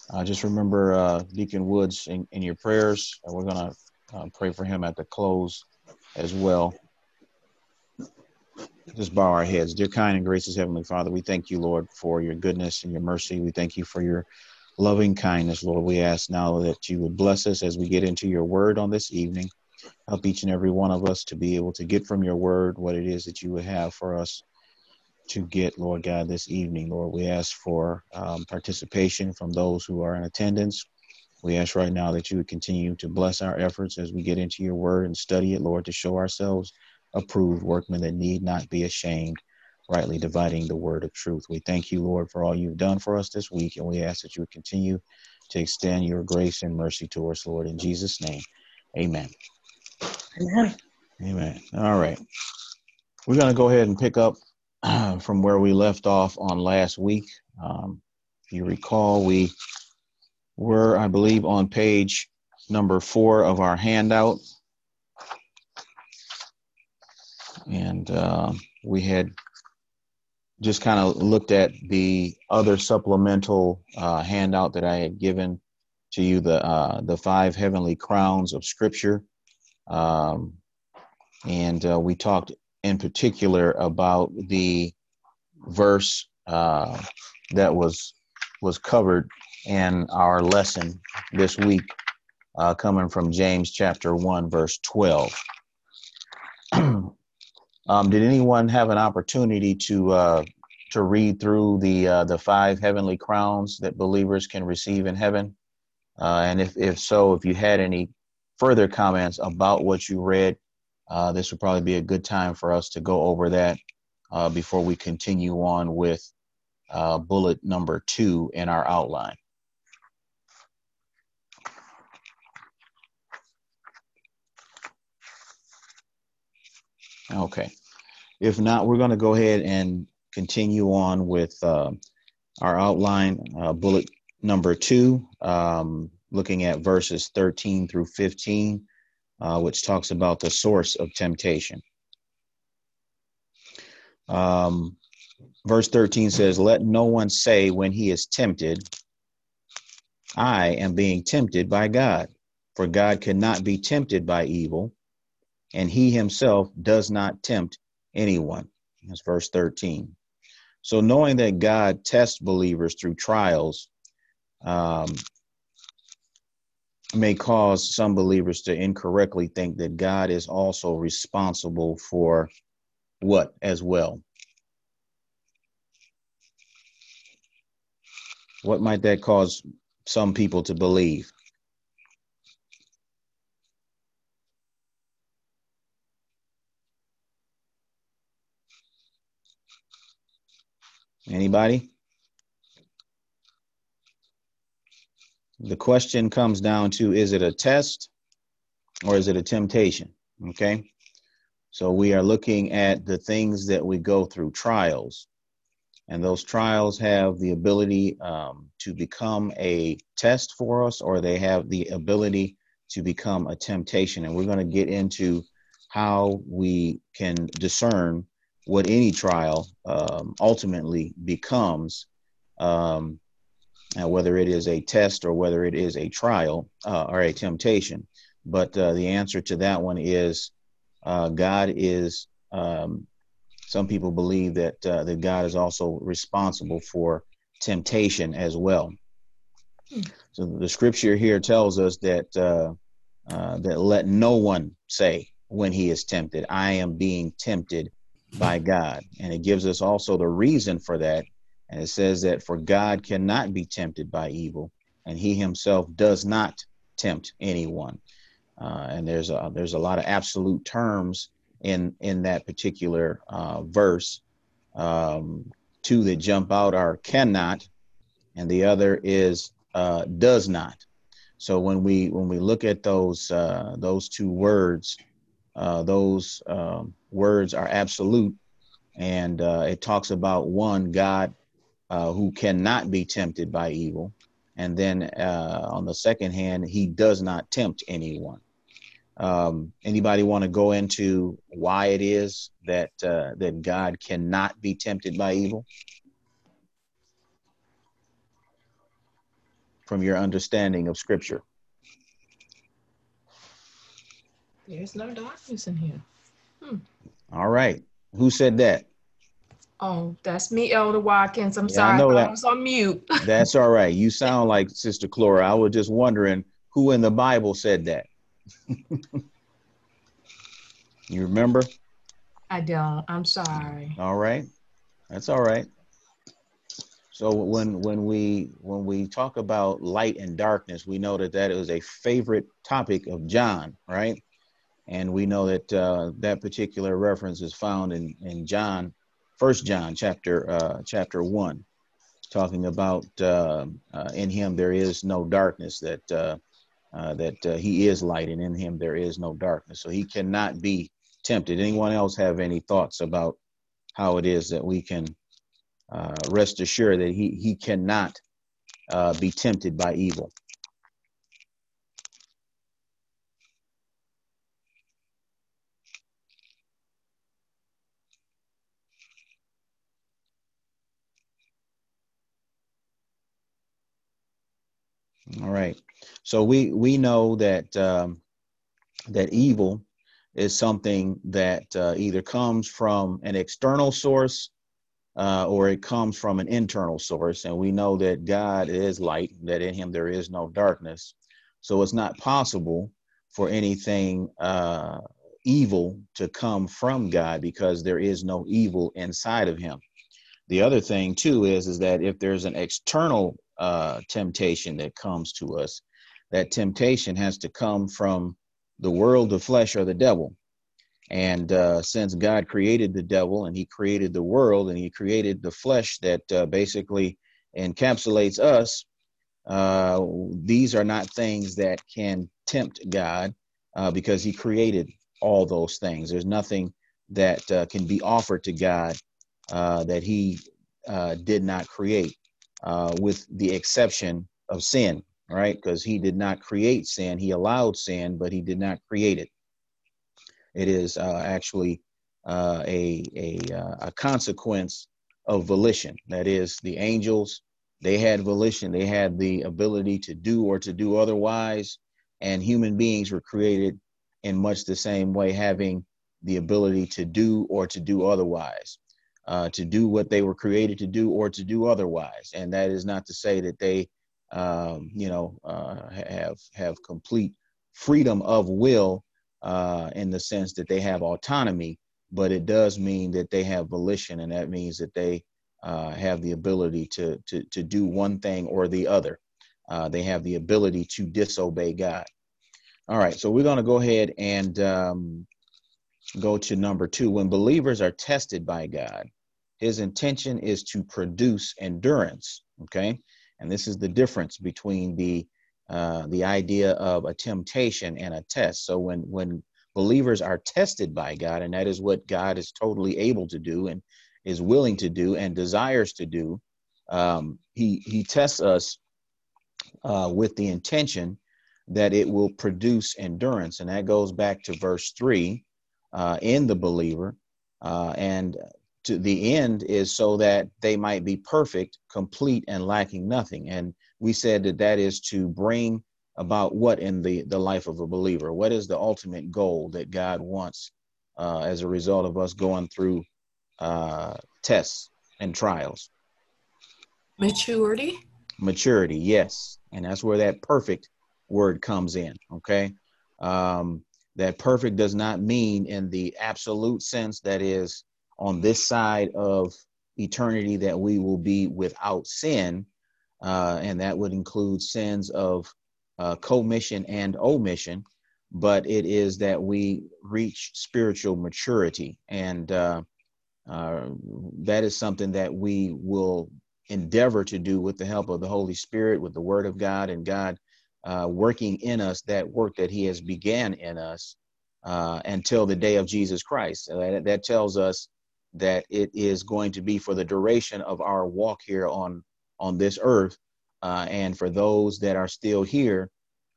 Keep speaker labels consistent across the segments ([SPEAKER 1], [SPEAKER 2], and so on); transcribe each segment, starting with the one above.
[SPEAKER 1] Just remember Deacon Woods in your prayers. We're going to pray for him at the close as well. Just bow our heads. Dear kind and gracious Heavenly Father, we thank you, Lord, for your goodness and your mercy. We thank you for your loving kindness, Lord. We ask now that you would bless us as we get into your word on this evening. Help each and every one of us to be able to get from your word what it is that you would have for us to get, Lord God, this evening. Lord, we ask for participation from those who are in attendance. We ask right now that you would continue to bless our efforts as we get into your word and study it, Lord, to show ourselves approved workmen that need not be ashamed, rightly dividing the word of truth. We thank you, Lord, for all you've done for us this week, and we ask that you would continue to extend your grace and mercy to us, Lord, in Jesus' name. Amen.
[SPEAKER 2] Amen.
[SPEAKER 1] Amen. All right. We're going to go ahead and pick up from where we left off on last week. If you recall, we were, I believe, on page number 4 of our handout. And we had just kind of looked at the other supplemental handout that I had given to you, the 5 heavenly crowns of Scripture. And we talked in particular about the verse that was covered in our lesson this week, coming from James chapter 1, verse 12. Did anyone have an opportunity to read through the 5 heavenly crowns that believers can receive in heaven? And if so, if you had any further comments about what you read, this would probably be a good time for us to go over that before we continue on with bullet number 2 in our outline. Okay. If not, we're going to go ahead and continue on with our outline, bullet number 2, looking at verses 13 through 15, which talks about the source of temptation. Verse 13 says, "Let no one say when he is tempted, I am being tempted by God. For God cannot be tempted by evil, and he himself does not tempt anyone." That's verse 13. So knowing that God tests believers through trials may cause some believers to incorrectly think that God is also responsible for what as well? What might that cause some people to believe? Anybody? The question comes down to, is it a test or is it a temptation? Okay. So we are looking at the things that we go through, trials, and those trials have the ability to become a test for us, or they have the ability to become a temptation. And we're going to get into how we can discern what any trial ultimately becomes, whether it is a test or whether it is a trial or a temptation. But the answer to that one is God is, some people believe that that God is also responsible for temptation as well. So the scripture here tells us that that let no one say when he is tempted, I am being tempted by God. And it gives us also the reason for that. And it says that for God cannot be tempted by evil, and he himself does not tempt anyone. And there's a lot of absolute terms in that particular verse. 2 that jump out are cannot, and the other is does not. So when we look at those 2 words, those words are absolute, and it talks about one, God, who cannot be tempted by evil, and then on the second hand, he does not tempt anyone. Anybody want to go into why it is that that God cannot be tempted by evil? from your understanding of Scripture?
[SPEAKER 2] There's no darkness in here.
[SPEAKER 1] All right. Who said that?
[SPEAKER 2] Oh, that's me, Elder Watkins. I'm
[SPEAKER 1] Yeah, I
[SPEAKER 2] sorry, I
[SPEAKER 1] know
[SPEAKER 2] thought I
[SPEAKER 1] that.
[SPEAKER 2] was on mute.
[SPEAKER 1] That's all right. You sound like Sister Clora. I was just wondering who in the Bible said that. You remember?
[SPEAKER 2] I don't. I'm sorry.
[SPEAKER 1] All right. That's all right. So when we talk about light and darkness, we know that that is a favorite topic of John, right? And we know that that particular reference is found in John, First John chapter 1, talking about in him there is no darkness, that he is light, and in him there is no darkness. So he cannot be tempted. Anyone else have any thoughts about how it is that we can rest assured that he cannot be tempted by evil? All right. So we know that that evil is something that either comes from an external source or it comes from an internal source. And we know that God is light, that in him there is no darkness. So it's not possible for anything evil to come from God, because there is no evil inside of him. The other thing too is that if there's an external temptation that comes to us, that temptation has to come from the world, the flesh, or the devil. And since God created the devil and he created the world and he created the flesh that basically encapsulates us, these are not things that can tempt God because he created all those things. There's nothing that can be offered to God that he did not create, with the exception of sin, right? Because he did not create sin. He allowed sin, but he did not create it. It is actually a consequence of volition. That is, the angels, they had volition. They had the ability to do or to do otherwise. And human beings were created in much the same way, having the ability to do or to do otherwise, to do what they were created to do or to do otherwise. And that is not to say that they, have complete freedom of will in the sense that they have autonomy, but it does mean that they have volition, and that means that they have the ability to do one thing or the other. They have the ability to disobey God. All right, so we're going to go ahead and go to number 2. When believers are tested by God, his intention is to produce endurance. Okay, and this is the difference between the idea of a temptation and a test. So when believers are tested by God, and that is what God is totally able to do and is willing to do and desires to do, he tests us with the intention that it will produce endurance. And that goes back to verse 3 in the believer. And to the end is so that they might be perfect, complete, and lacking nothing. And we said that that is to bring about what in the life of a believer? What is the ultimate goal that God wants as a result of us going through tests and trials?
[SPEAKER 2] Maturity.
[SPEAKER 1] Maturity, yes. And that's where that perfect word comes in, okay? That perfect does not mean in the absolute sense, that is on this side of eternity, that we will be without sin. And that would include sins of commission and omission, but it is that we reach spiritual maturity. And that is something that we will endeavor to do with the help of the Holy Spirit, with the Word of God, and God working in us that work that he has began in us until the day of Jesus Christ. That tells us that it is going to be for the duration of our walk here on this earth. And for those that are still here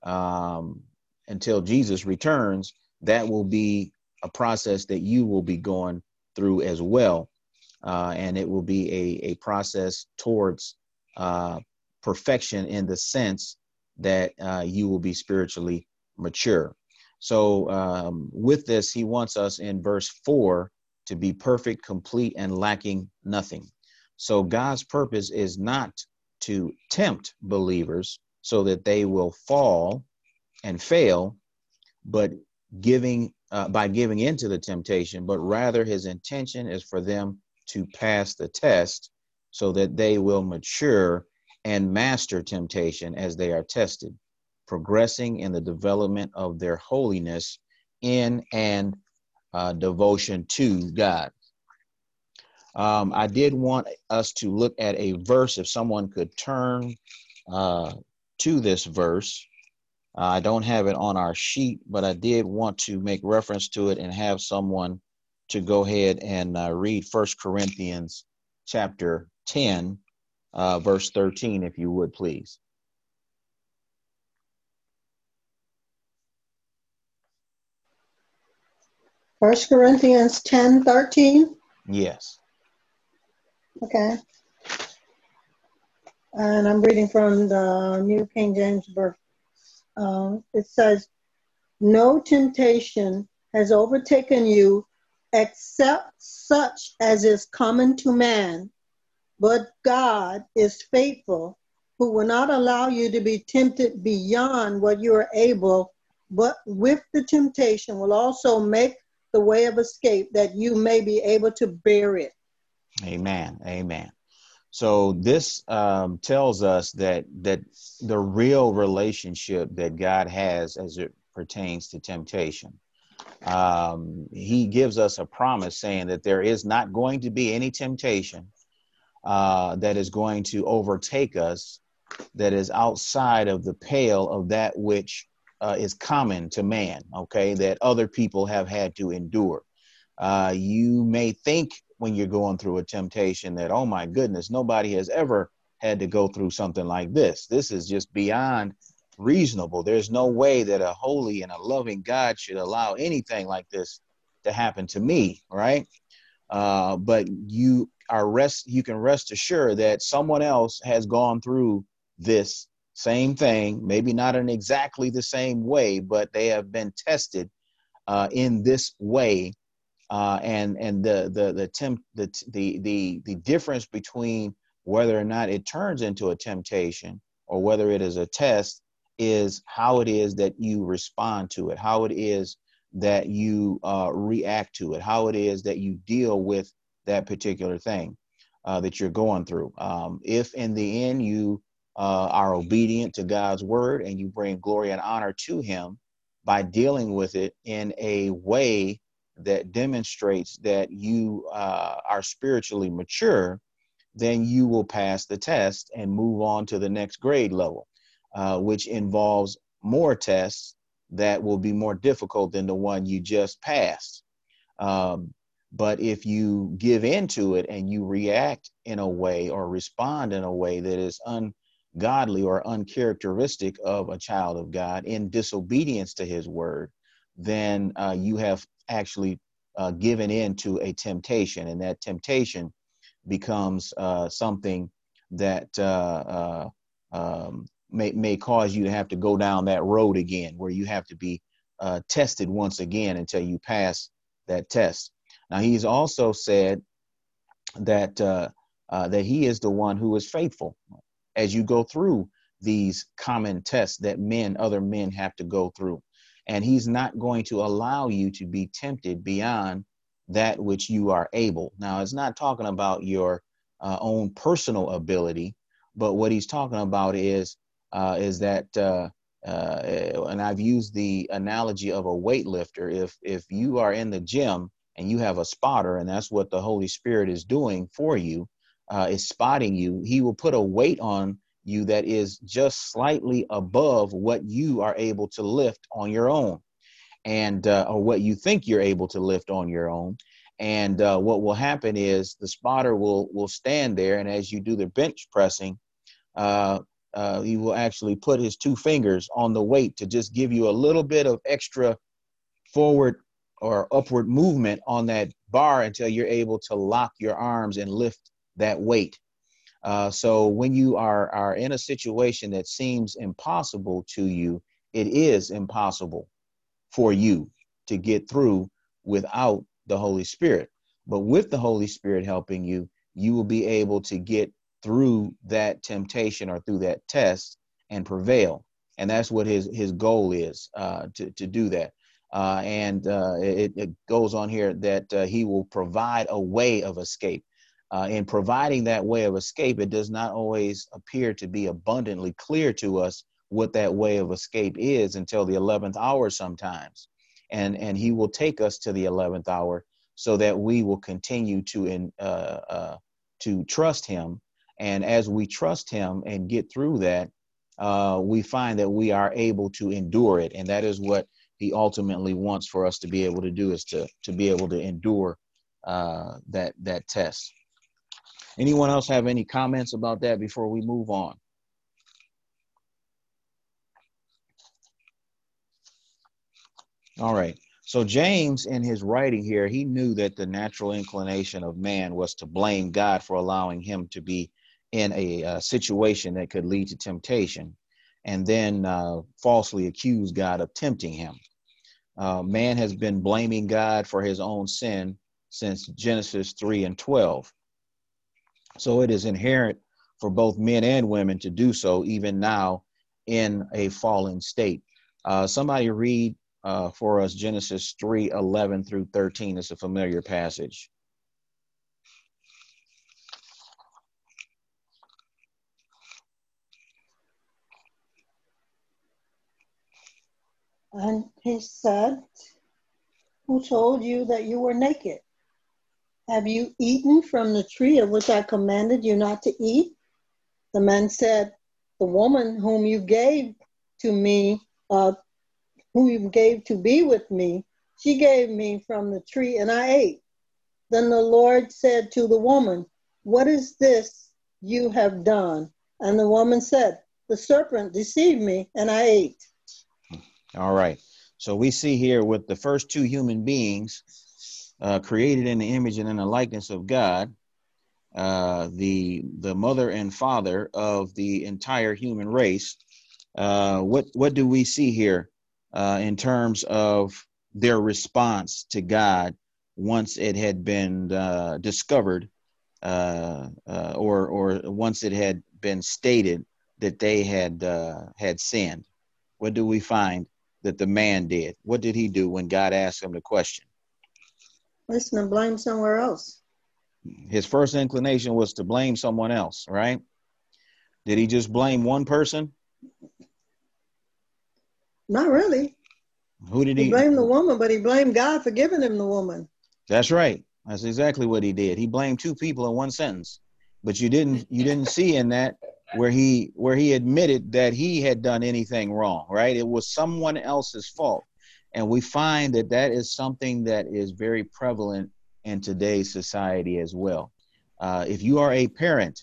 [SPEAKER 1] until Jesus returns, that will be a process that you will be going through as well. And it will be a process towards perfection in the sense that you will be spiritually mature. So with this, he wants us in verse 4 to be perfect, complete, and lacking nothing. So God's purpose is not to tempt believers so that they will fall and fail, but by giving into the temptation, but rather his intention is for them to pass the test so that they will mature and master temptation as they are tested, progressing in the development of their holiness in and devotion to God. I did want us to look at a verse, if someone could turn to this verse. I don't have it on our sheet, but I did want to make reference to it and have someone to go ahead and read 1 Corinthians chapter 10, verse 13, if you would, please.
[SPEAKER 3] First Corinthians 10:13.
[SPEAKER 1] Yes.
[SPEAKER 3] Okay. And I'm reading from the New King James Version. It says, no temptation has overtaken you except such as is common to man, but God is faithful, who will not allow you to be tempted beyond what you are able, but with the temptation will also make the way of escape that you may be able to bear it.
[SPEAKER 1] Amen. Amen. So this tells us that the real relationship that God has as it pertains to temptation. He gives us a promise saying that there is not going to be any temptation that is going to overtake us that is outside of the pale of that which is common to man, okay, that other people have had to endure. You may think when you're going through a temptation that, oh my goodness, nobody has ever had to go through something like this. This is just beyond reasonable. There's no way that a holy and a loving God should allow anything like this to happen to me, right? But you can rest assured that someone else has gone through this same thing, maybe not in exactly the same way, but they have been tested in this way. And the difference between whether or not it turns into a temptation or whether it is a test is how it is that you respond to it, how it is that you react to it, how it is that you deal with that particular thing that you're going through. If in the end you are obedient to God's word and you bring glory and honor to him by dealing with it in a way that demonstrates that you are spiritually mature, then you will pass the test and move on to the next grade level, which involves more tests that will be more difficult than the one you just passed. But if you give into it and you react in a way or respond in a way that is ungodly or uncharacteristic of a child of God in disobedience to his word, then you have actually given in to a temptation, and that temptation becomes something that may cause you to have to go down that road again, where you have to be tested once again until you pass that test. Now, he's also said that that he is the one who is faithful as you go through these common tests that other men have to go through. And he's not going to allow you to be tempted beyond that which you are able. Now, it's not talking about your own personal ability, but what he's talking about is that, and I've used the analogy of a weightlifter. If you are in the gym and you have a spotter, and that's what the Holy Spirit is doing for you, is spotting you, he will put a weight on you that is just slightly above what you are able to lift on your own, and or what you think you're able to lift on your own. And what will happen is the spotter will stand there, and as you do the bench pressing, he will actually put his two fingers on the weight to just give you a little bit of extra forward or upward movement on that bar until you're able to lock your arms and lift that weight. So when you are in a situation that seems impossible to you, it is impossible for you to get through without the Holy Spirit. But with the Holy Spirit helping you, you will be able to get through that temptation or through that test and prevail. And that's what his goal is, to do that. It goes on here that he will provide a way of escape. In providing that way of escape, it does not always appear to be abundantly clear to us what that way of escape is until the 11th hour sometimes. And he will take us to the 11th hour so that we will continue to trust him. And as we trust him and get through that, we find that we are able to endure it. And that is what he ultimately wants for us to be able to do, is to be able to endure that test. Anyone else have any comments about that before we move on? All right. So James, in his writing here, he knew that the natural inclination of man was to blame God for allowing him to be in a situation that could lead to temptation, and then falsely accuse God of tempting him. Man has been blaming God for his own sin since Genesis 3:12. So it is inherent for both men and women to do so, even now in a fallen state. Somebody read for us Genesis 3:11 through 13. It's a familiar passage.
[SPEAKER 3] And he said, "Who told you that you were naked? Have you eaten from the tree of which I commanded you not to eat?" The man said, "The woman whom you gave to me, whom you gave to be with me, she gave me from the tree and I ate." Then the Lord said to the woman, "What is this you have done?" And the woman said, "The serpent deceived me and I ate."
[SPEAKER 1] All right. So we see here with the first two human beings created in the image and in the likeness of God, the mother and father of the entire human race. What do we see here in terms of their response to God once it had been discovered, or once it had been stated that they had sinned? What do we find that the man did? What did he do when God asked him the question?
[SPEAKER 3] Listen and blame somewhere else.
[SPEAKER 1] His first inclination was to blame someone else, right? Did he just blame one person?
[SPEAKER 3] Not really.
[SPEAKER 1] Who did
[SPEAKER 3] He blamed the woman, but he blamed God for giving him the woman.
[SPEAKER 1] That's right. That's exactly what he did. He blamed two people in one sentence. But you didn't see in that where he admitted that he had done anything wrong, right? It was someone else's fault. And we find that that is something that is very prevalent in today's society as well. If you are a parent,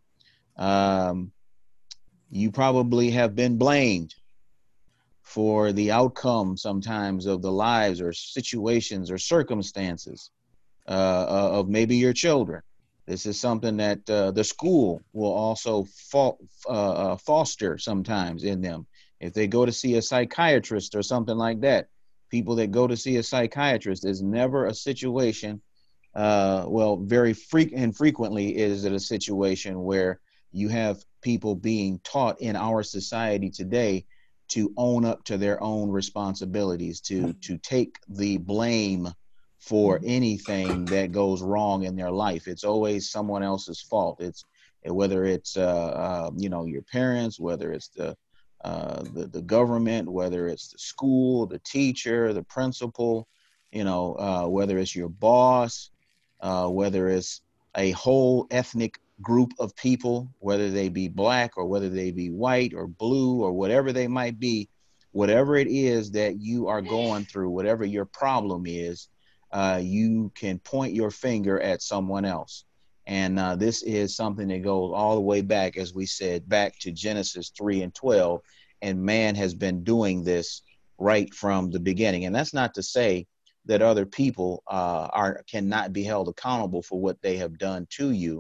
[SPEAKER 1] you probably have been blamed for the outcome sometimes of the lives or situations or circumstances of maybe your children. This is something that the school will also foster sometimes in them. If they go to see a psychiatrist or something like that, people that go to see a psychiatrist, is never a situation, very frequently is it a situation where you have people being taught in our society today to own up to their own responsibilities, to take the blame for anything that goes wrong in their life. It's always someone else's fault. It's whether it's your parents, whether it's the government, whether it's the school, the teacher, the principal, whether it's your boss, whether it's a whole ethnic group of people, whether they be black or whether they be white or blue or whatever they might be, whatever it is that you are going through, whatever your problem is, you can point your finger at someone else. And this is something that goes all the way back, as we said, back to Genesis 3:12. And man has been doing this right from the beginning. And that's not to say that other people cannot be held accountable for what they have done to you.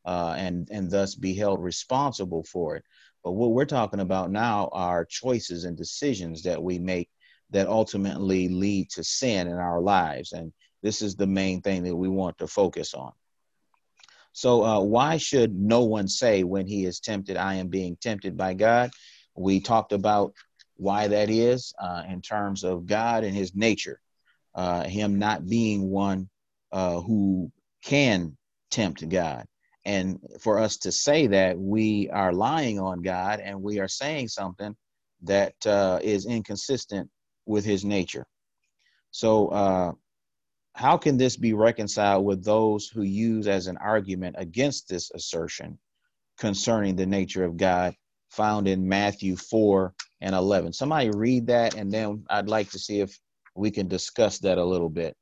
[SPEAKER 1] and thus be held responsible for it. But what we're talking about now are choices and decisions that we make that ultimately lead to sin in our lives. And this is the main thing that we want to focus on. So why should no one say when he is tempted, I am being tempted by God? We talked about why that is in terms of God and his nature, him not being one who can tempt God. And for us to say that, we are lying on God and we are saying something that is inconsistent with his nature. So how can this be reconciled with those who use as an argument against this assertion concerning the nature of God found in Matthew 4:11? Somebody read that, and then I'd like to see if we can discuss that a little bit.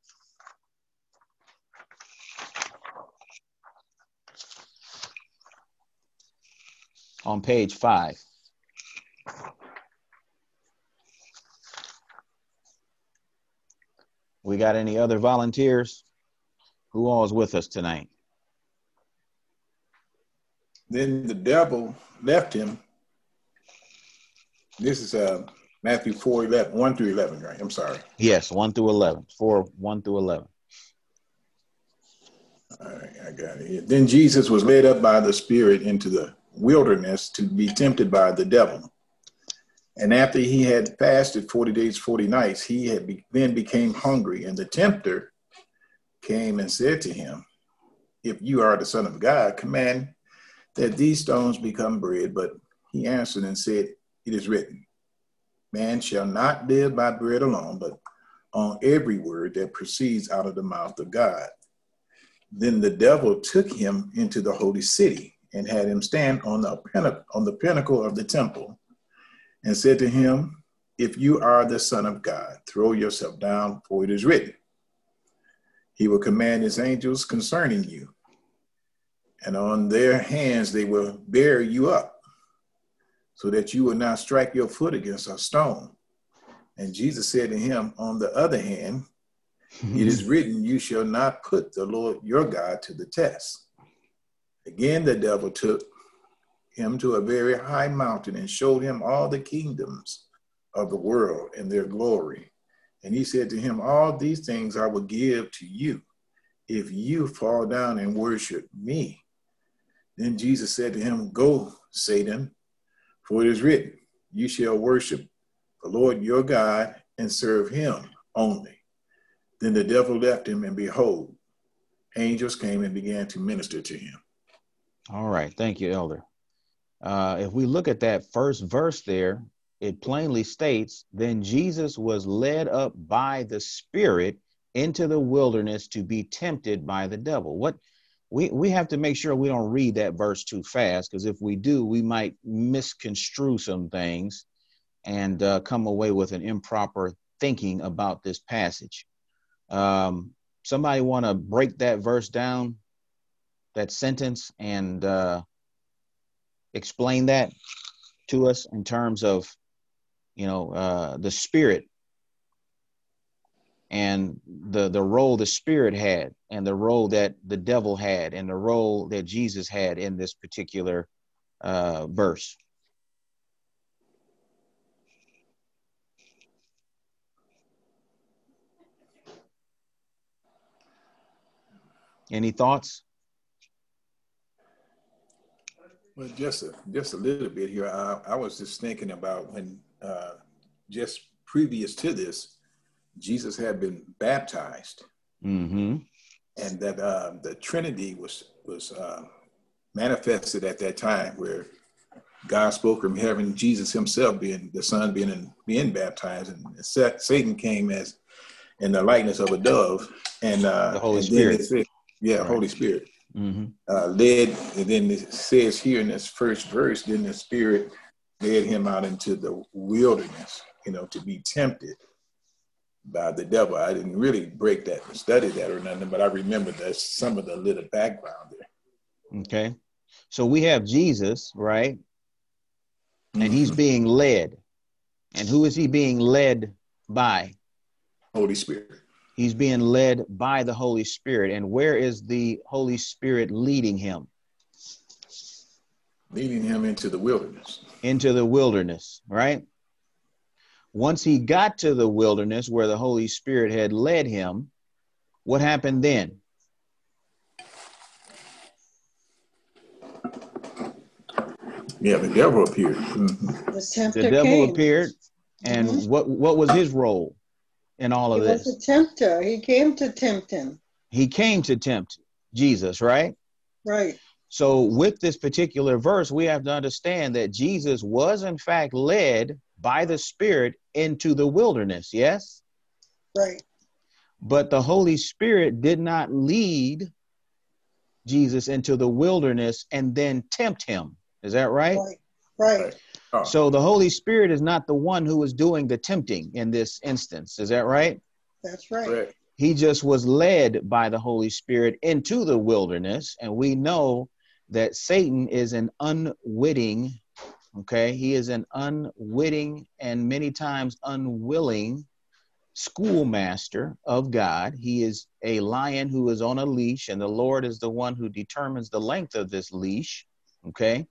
[SPEAKER 1] On page 5. We got any other volunteers? Who all is with us tonight?
[SPEAKER 4] Then the devil left him. This is Matthew 4:11, 1 through 11, right? I'm sorry.
[SPEAKER 1] Yes, 1 through 11. 1 through 11.
[SPEAKER 4] All right, I got it here. Then Jesus was led up by the Spirit into the wilderness to be tempted by the devil. And after he had fasted 40 days, 40 nights, he then became hungry. And the tempter came and said to him, if you are the Son of God, command that these stones become bread. But he answered and said, it is written, man shall not live by bread alone, but on every word that proceeds out of the mouth of God. Then the devil took him into the holy city and had him stand on the pinnacle of the temple and said to him, if you are the Son of God, throw yourself down, for it is written, he will command his angels concerning you, and on their hands they will bear you up, so that you will not strike your foot against a stone. And Jesus said to him, on the other hand, it is written, you shall not put the Lord your God to the test. Again, the devil took him to a very high mountain and showed him all the kingdoms of the world and their glory. And he said to him, all these things I will give to you if you fall down and worship me. Then Jesus said to him, go, Satan, for it is written, you shall worship the Lord your God and serve him only. Then the devil left him, and behold, angels came and began to minister to him.
[SPEAKER 1] All right. Thank you, Elder. If we look at that first verse there, it plainly states, then Jesus was led up by the Spirit into the wilderness to be tempted by the devil. What we have to make sure we don't read that verse too fast, because if we do, we might misconstrue some things and come away with an improper thinking about this passage. Somebody want to break that verse down, that sentence, and explain that to us in terms of, the Spirit and the role the Spirit had, and the role that the devil had, and the role that Jesus had in this particular verse. Any thoughts?
[SPEAKER 4] Well, just a little bit here. I was just thinking about when just previous to this, Jesus had been baptized,
[SPEAKER 1] Mm-hmm.
[SPEAKER 4] and that the Trinity was manifested at that time, where God spoke from heaven, Jesus himself being the Son being baptized, and Satan came as in the likeness of a dove, and
[SPEAKER 1] The Holy
[SPEAKER 4] and
[SPEAKER 1] Spirit.
[SPEAKER 4] then it said, yeah,
[SPEAKER 1] Right.
[SPEAKER 4] Holy Spirit.
[SPEAKER 1] Mm-hmm.
[SPEAKER 4] Led, and then it says here in this first verse, then the Spirit led him out into the wilderness, to be tempted by the devil. I didn't really break that and study that or nothing, but I remember that some of the little background there.
[SPEAKER 1] Okay. So we have Jesus, right? And he's
[SPEAKER 4] Mhm.
[SPEAKER 1] being led. And who is he being led by?
[SPEAKER 4] Holy Spirit.
[SPEAKER 1] He's being led by the Holy Spirit. And where is the Holy Spirit leading him?
[SPEAKER 4] Leading him into the wilderness.
[SPEAKER 1] Into the wilderness, right? Once he got to the wilderness where the Holy Spirit had led him, what happened then?
[SPEAKER 4] Yeah, the devil appeared. Mm-hmm.
[SPEAKER 1] The devil appeared, and mm-hmm. what was his role in all of this?
[SPEAKER 3] He was a tempter. He came to tempt him.
[SPEAKER 1] He came to tempt Jesus, right?
[SPEAKER 3] Right.
[SPEAKER 1] So with this particular verse, we have to understand that Jesus was in fact led by the Spirit into the wilderness, yes?
[SPEAKER 3] Right.
[SPEAKER 1] But the Holy Spirit did not lead Jesus into the wilderness and then tempt him. Is that right?
[SPEAKER 3] Right.
[SPEAKER 4] Oh.
[SPEAKER 1] So the Holy Spirit is not the one who is doing the tempting in this instance. Is that right?
[SPEAKER 3] That's right.
[SPEAKER 4] Right.
[SPEAKER 1] He just was led by the Holy Spirit into the wilderness. And we know that Satan is an unwitting, okay? He is an unwitting and many times unwilling schoolmaster of God. He is a lion who is on a leash, and the Lord is the one who determines the length of this leash, okay?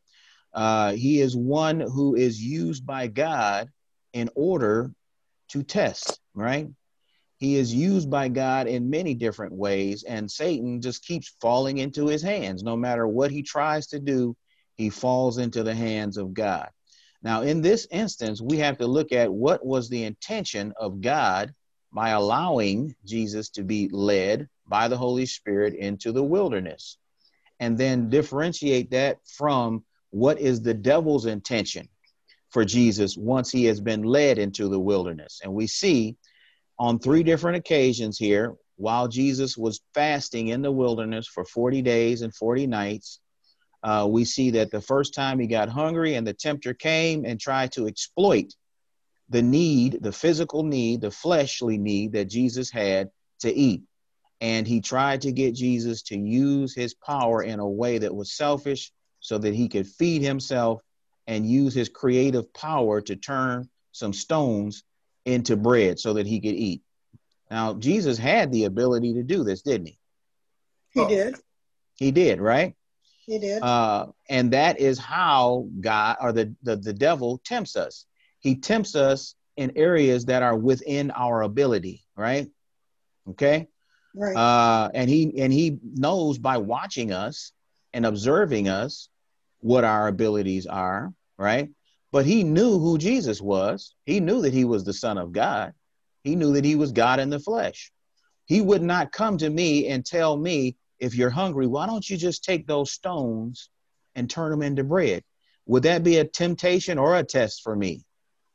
[SPEAKER 1] He is one who is used by God in order to test, right? He is used by God in many different ways, and Satan just keeps falling into his hands. No matter what he tries to do, he falls into the hands of God. Now, in this instance, we have to look at what was the intention of God by allowing Jesus to be led by the Holy Spirit into the wilderness, and then differentiate that from what is the devil's intention for Jesus once he has been led into the wilderness. And we see on 3 different occasions here, while Jesus was fasting in the wilderness for 40 days and 40 nights, we see that the first time he got hungry and the tempter came and tried to exploit the need, the physical need, the fleshly need that Jesus had to eat. And he tried to get Jesus to use his power in a way that was selfish so that he could feed himself and use his creative power to turn some stones into bread so that he could eat. Now, Jesus had the ability to do this, didn't he?
[SPEAKER 3] He did.
[SPEAKER 1] He did, right?
[SPEAKER 3] He did.
[SPEAKER 1] And that is how God or the devil tempts us. He tempts us in areas that are within our ability, right? Okay.
[SPEAKER 3] Right.
[SPEAKER 1] And he knows by watching us and observing us what our abilities are, right? But he knew who Jesus was. He knew that he was the Son of God. He knew that he was God in the flesh. He would not come to me and tell me, if you're hungry, why don't you just take those stones and turn them into bread? Would that be a temptation or a test for me?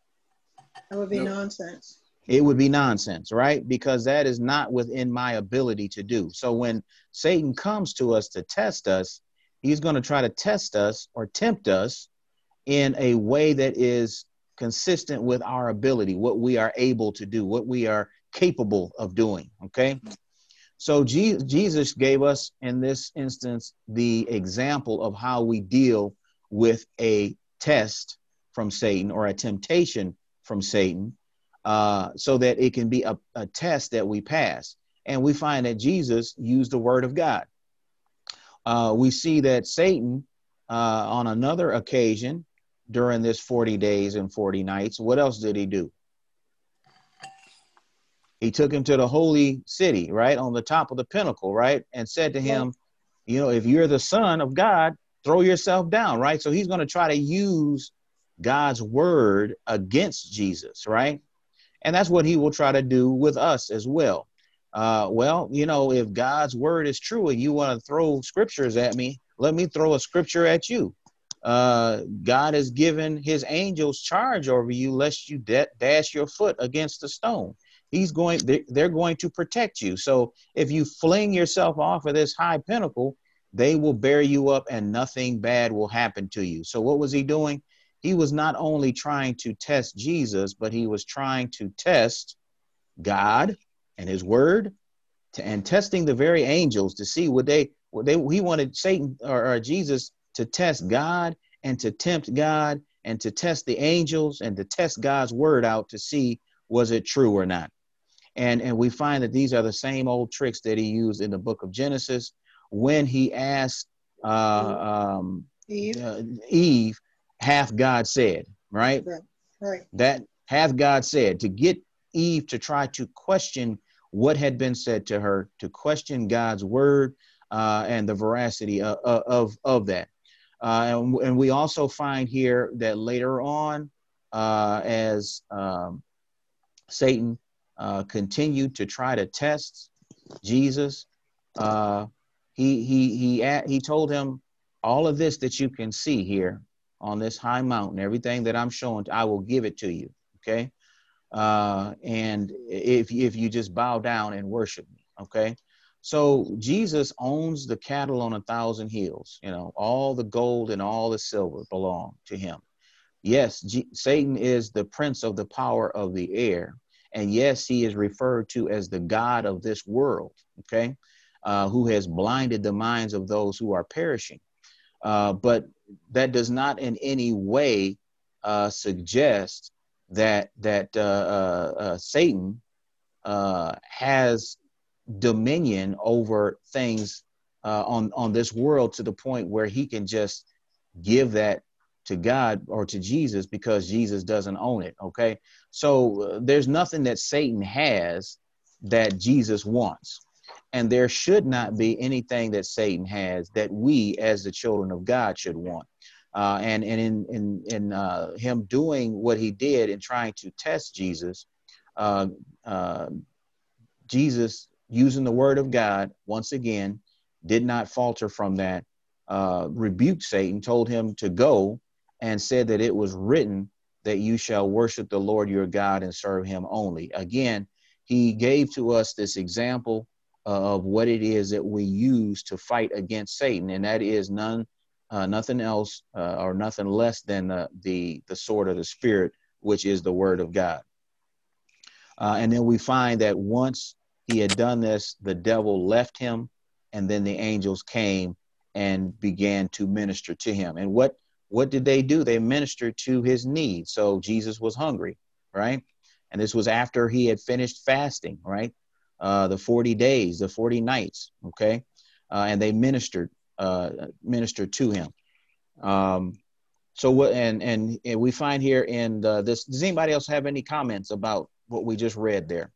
[SPEAKER 3] That would be nonsense.
[SPEAKER 1] It would be nonsense, right? Because that is not within my ability to do. So when Satan comes to us to test us, he's going to try to test us or tempt us in a way that is consistent with our ability, what we are able to do, what we are capable of doing, okay? So Jesus gave us, in this instance, the example of how we deal with a test from Satan or a temptation from Satan, so that it can be a test that we pass. And we find that Jesus used the word of God. We see that Satan, on another occasion during this 40 days and 40 nights, what else did he do? He took him to the holy city, right, on the top of the pinnacle, right, and said to him, you know, if you're the Son of God, throw yourself down, right? So he's going to try to use God's word against Jesus, right? And that's what he will try to do with us as well. Well, you know, if God's word is true and you want to throw scriptures at me, let me throw a scripture at you. God has given his angels charge over you, lest you dash your foot against a stone. They're going to protect you. So if you fling yourself off of this high pinnacle, they will bear you up and nothing bad will happen to you. So what was he doing? He was not only trying to test Jesus, but he was trying to test God and his word, and testing the very angels to see he wanted Satan or Jesus to test God and to tempt God and to test the angels and to test God's word out to see, was it true or not? And we find that these are the same old tricks that he used in the book of Genesis when he asked Eve, hath God said, right?
[SPEAKER 3] Right.
[SPEAKER 1] That hath God said, to get Eve to try to question what had been said to her, to question God's word and the veracity of that. And we also find here that later on, as Satan continued to try to test Jesus, he told him, all of this that you can see here on this high mountain, everything that I'm showing, I will give it to you. Okay. And if you just bow down and worship me. Okay. So Jesus owns the cattle on 1,000 hills. You know, all the gold and all the silver belong to him. Yes, Satan is the prince of the power of the air. And yes, he is referred to as the God of this world, okay, who has blinded the minds of those who are perishing. But that does not in any way suggest that Satan has dominion over things on this world to the point where he can just give that to God or to Jesus because Jesus doesn't own it. Okay. So there's nothing that Satan has that Jesus wants. And there should not be anything that Satan has that we as the children of God should want. And in him doing what he did in trying to test Jesus, Jesus using the word of God, once again, did not falter from that, rebuked Satan, told him to go, and said that it was written that you shall worship the Lord your God and serve him only. Again, he gave to us this example of what it is that we use to fight against Satan, and that is nothing else or nothing less than the sword of the Spirit, which is the word of God. And then we find that once he had done this, the devil left him, and then the angels came and began to minister to him. And what did they do? They ministered to his needs. So Jesus was hungry, right? And this was after he had finished fasting, right? The 40 days, the 40 nights, okay? And they ministered to him. So what? And we find here in this. Does anybody else have any comments about what we just read there?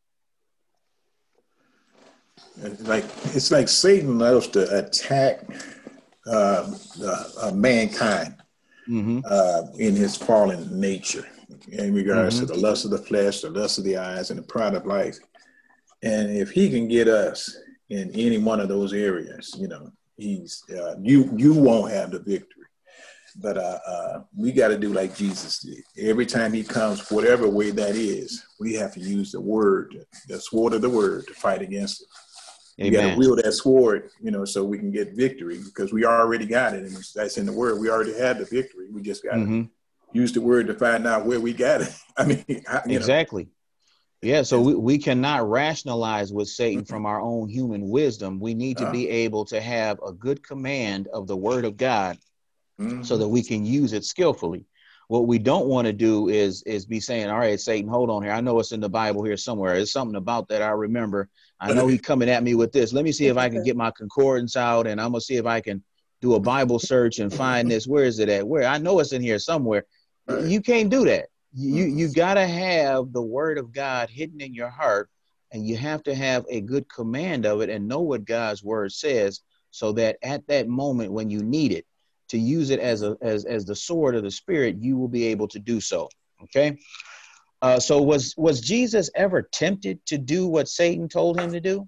[SPEAKER 4] It's like Satan loves to attack mankind in his fallen nature in regards to the lust of the flesh, the lust of the eyes, and the pride of life. And if he can get us in any one of those areas, you know, he's you won't have the victory. But we got to do like Jesus did. Every time he comes, whatever way that is, we have to use the word, the sword of the word, to fight against it. We got to wield that sword, you know, so we can get victory, because we already got it. And that's in the word. We already had the victory. We just got to use the word to find out where we got it. I mean,
[SPEAKER 1] exactly. Yeah. So we cannot rationalize with Satan from our own human wisdom. We need to be able to have a good command of the word of God so that we can use it skillfully. What we don't want to do is be saying, all right, Satan, hold on here. I know it's in the Bible here somewhere. There's something about that I remember. I know he's coming at me with this. Let me see if I can get my concordance out, and I'm going to see if I can do a Bible search and find this. Where is it at? Where? I know it's in here somewhere. You can't do that. You got to have the word of God hidden in your heart, and you have to have a good command of it and know what God's word says, so that at that moment when you need it, to use it as the sword of the Spirit, you will be able to do so. Okay. So was Jesus ever tempted to do what Satan told him to do?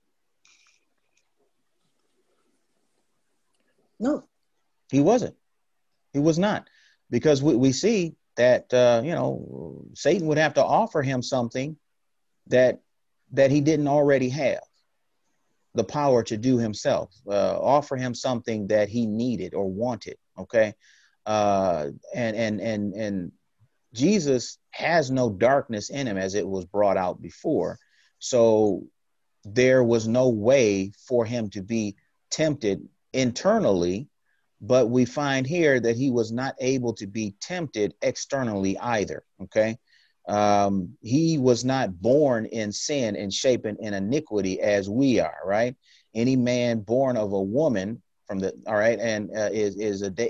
[SPEAKER 3] No,
[SPEAKER 1] he wasn't. He was not, because we see that Satan would have to offer him something that he didn't already have the power to do himself, offer him something that he needed or wanted. Okay. And Jesus has no darkness in him, as it was brought out before. So there was no way for him to be tempted internally, but we find here that he was not able to be tempted externally either. Okay. He was not born in sin and shapen in iniquity as we are, right? Any man born of a woman all right, and is a day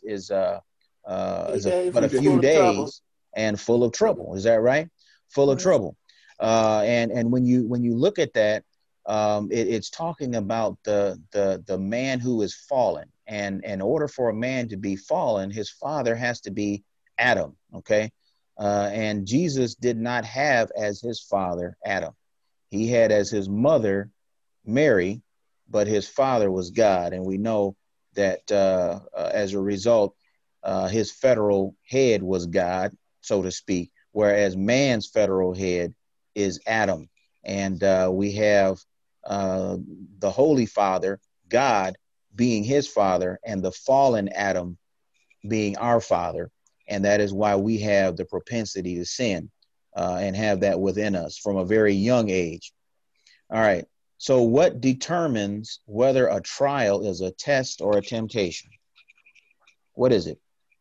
[SPEAKER 1] but a
[SPEAKER 4] Full
[SPEAKER 1] few
[SPEAKER 4] of trouble.
[SPEAKER 1] days and full of trouble. Is that right? Full of trouble. And when you look at that, it's talking about the man who is fallen, and in order for a man to be fallen, his father has to be Adam. Okay, and Jesus did not have as his father Adam. He had as his mother Mary, but his father was God, and we know that as a result, his federal head was God, so to speak, whereas man's federal head is Adam. And we have the Holy Father, God, being his father, and the fallen Adam being our father. And that is why we have the propensity to sin and have that within us from a very young age. All right. So what determines whether a trial is a test or a temptation? What is it?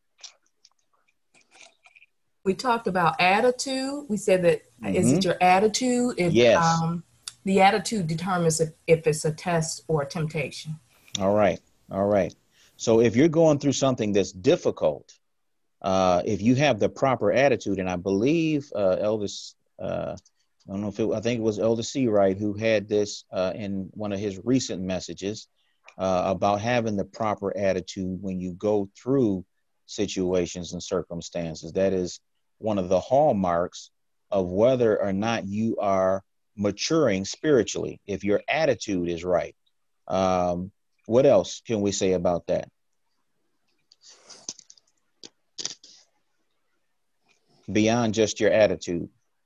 [SPEAKER 2] We talked about attitude. We said that is it your attitude? If
[SPEAKER 1] Yes.
[SPEAKER 2] The attitude determines if it's a test or a temptation.
[SPEAKER 1] All right. All right. So if you're going through something that's difficult, if you have the proper attitude, and I believe Elvis, I don't know if I think it was Elder Seawright who had this in one of his recent messages about having the proper attitude when you go through situations and circumstances. That is one of the hallmarks of whether or not you are maturing spiritually, if your attitude is right. What else can we say about that? Beyond just your attitude.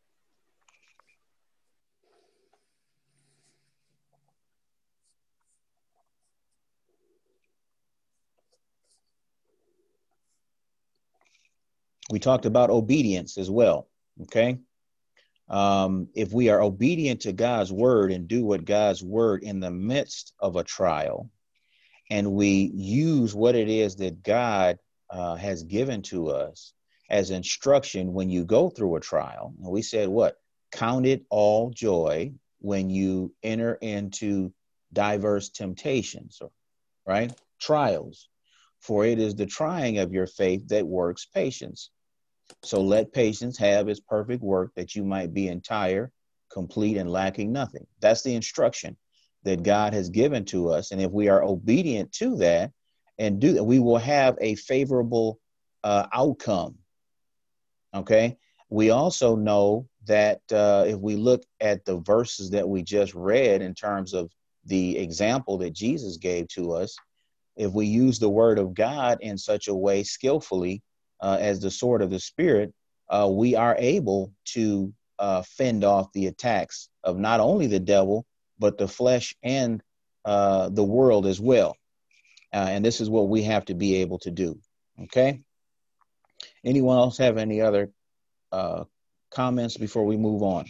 [SPEAKER 1] We talked about obedience as well. Okay. If we are obedient to God's word and do what God's word in the midst of a trial, and we use what it is that God has given to us as instruction when you go through a trial. And we said, what? Count it all joy when you enter into diverse temptations, right? Trials. For it is the trying of your faith that works patience. So let patience have its perfect work, that you might be entire, complete, and lacking nothing. That's the instruction that God has given to us. And if we are obedient to that and do that, we will have a favorable outcome. Okay. We also know that if we look at the verses that we just read in terms of the example that Jesus gave to us, if we use the word of God in such a way skillfully as the sword of the Spirit, we are able to fend off the attacks of not only the devil, but the flesh and the world as well. And this is what we have to be able to do. Okay. Anyone else have any other comments before we move on?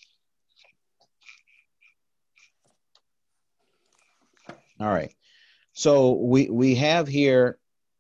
[SPEAKER 1] All right. So we have here,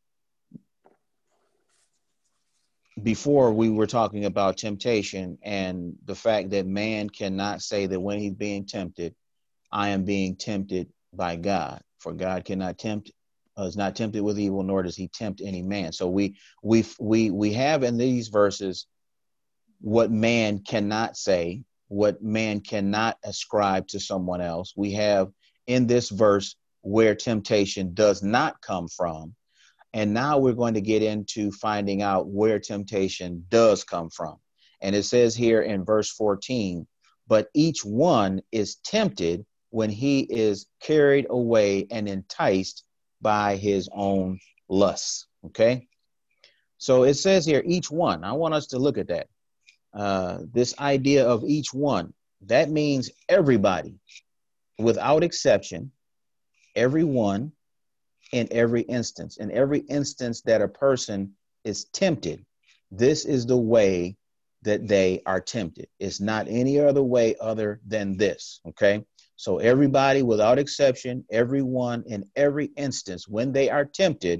[SPEAKER 1] before we were talking about temptation and the fact that man cannot say that when he's being tempted, I am being tempted by God, for God cannot tempt, is not tempted with evil, nor does he tempt any man. So we have in these verses what man cannot say, what man cannot ascribe to someone else. We have in this verse where temptation does not come from. And now we're going to get into finding out where temptation does come from. And it says here in verse 14, but each one is tempted when he is carried away and enticed by his own lusts. Okay. So it says here, each one. I want us to look at that. This idea of each one, that means everybody, without exception, everyone, in every instance that a person is tempted, this is the way that they are tempted. It's not any other way other than this. Okay. So everybody, without exception, everyone, in every instance, when they are tempted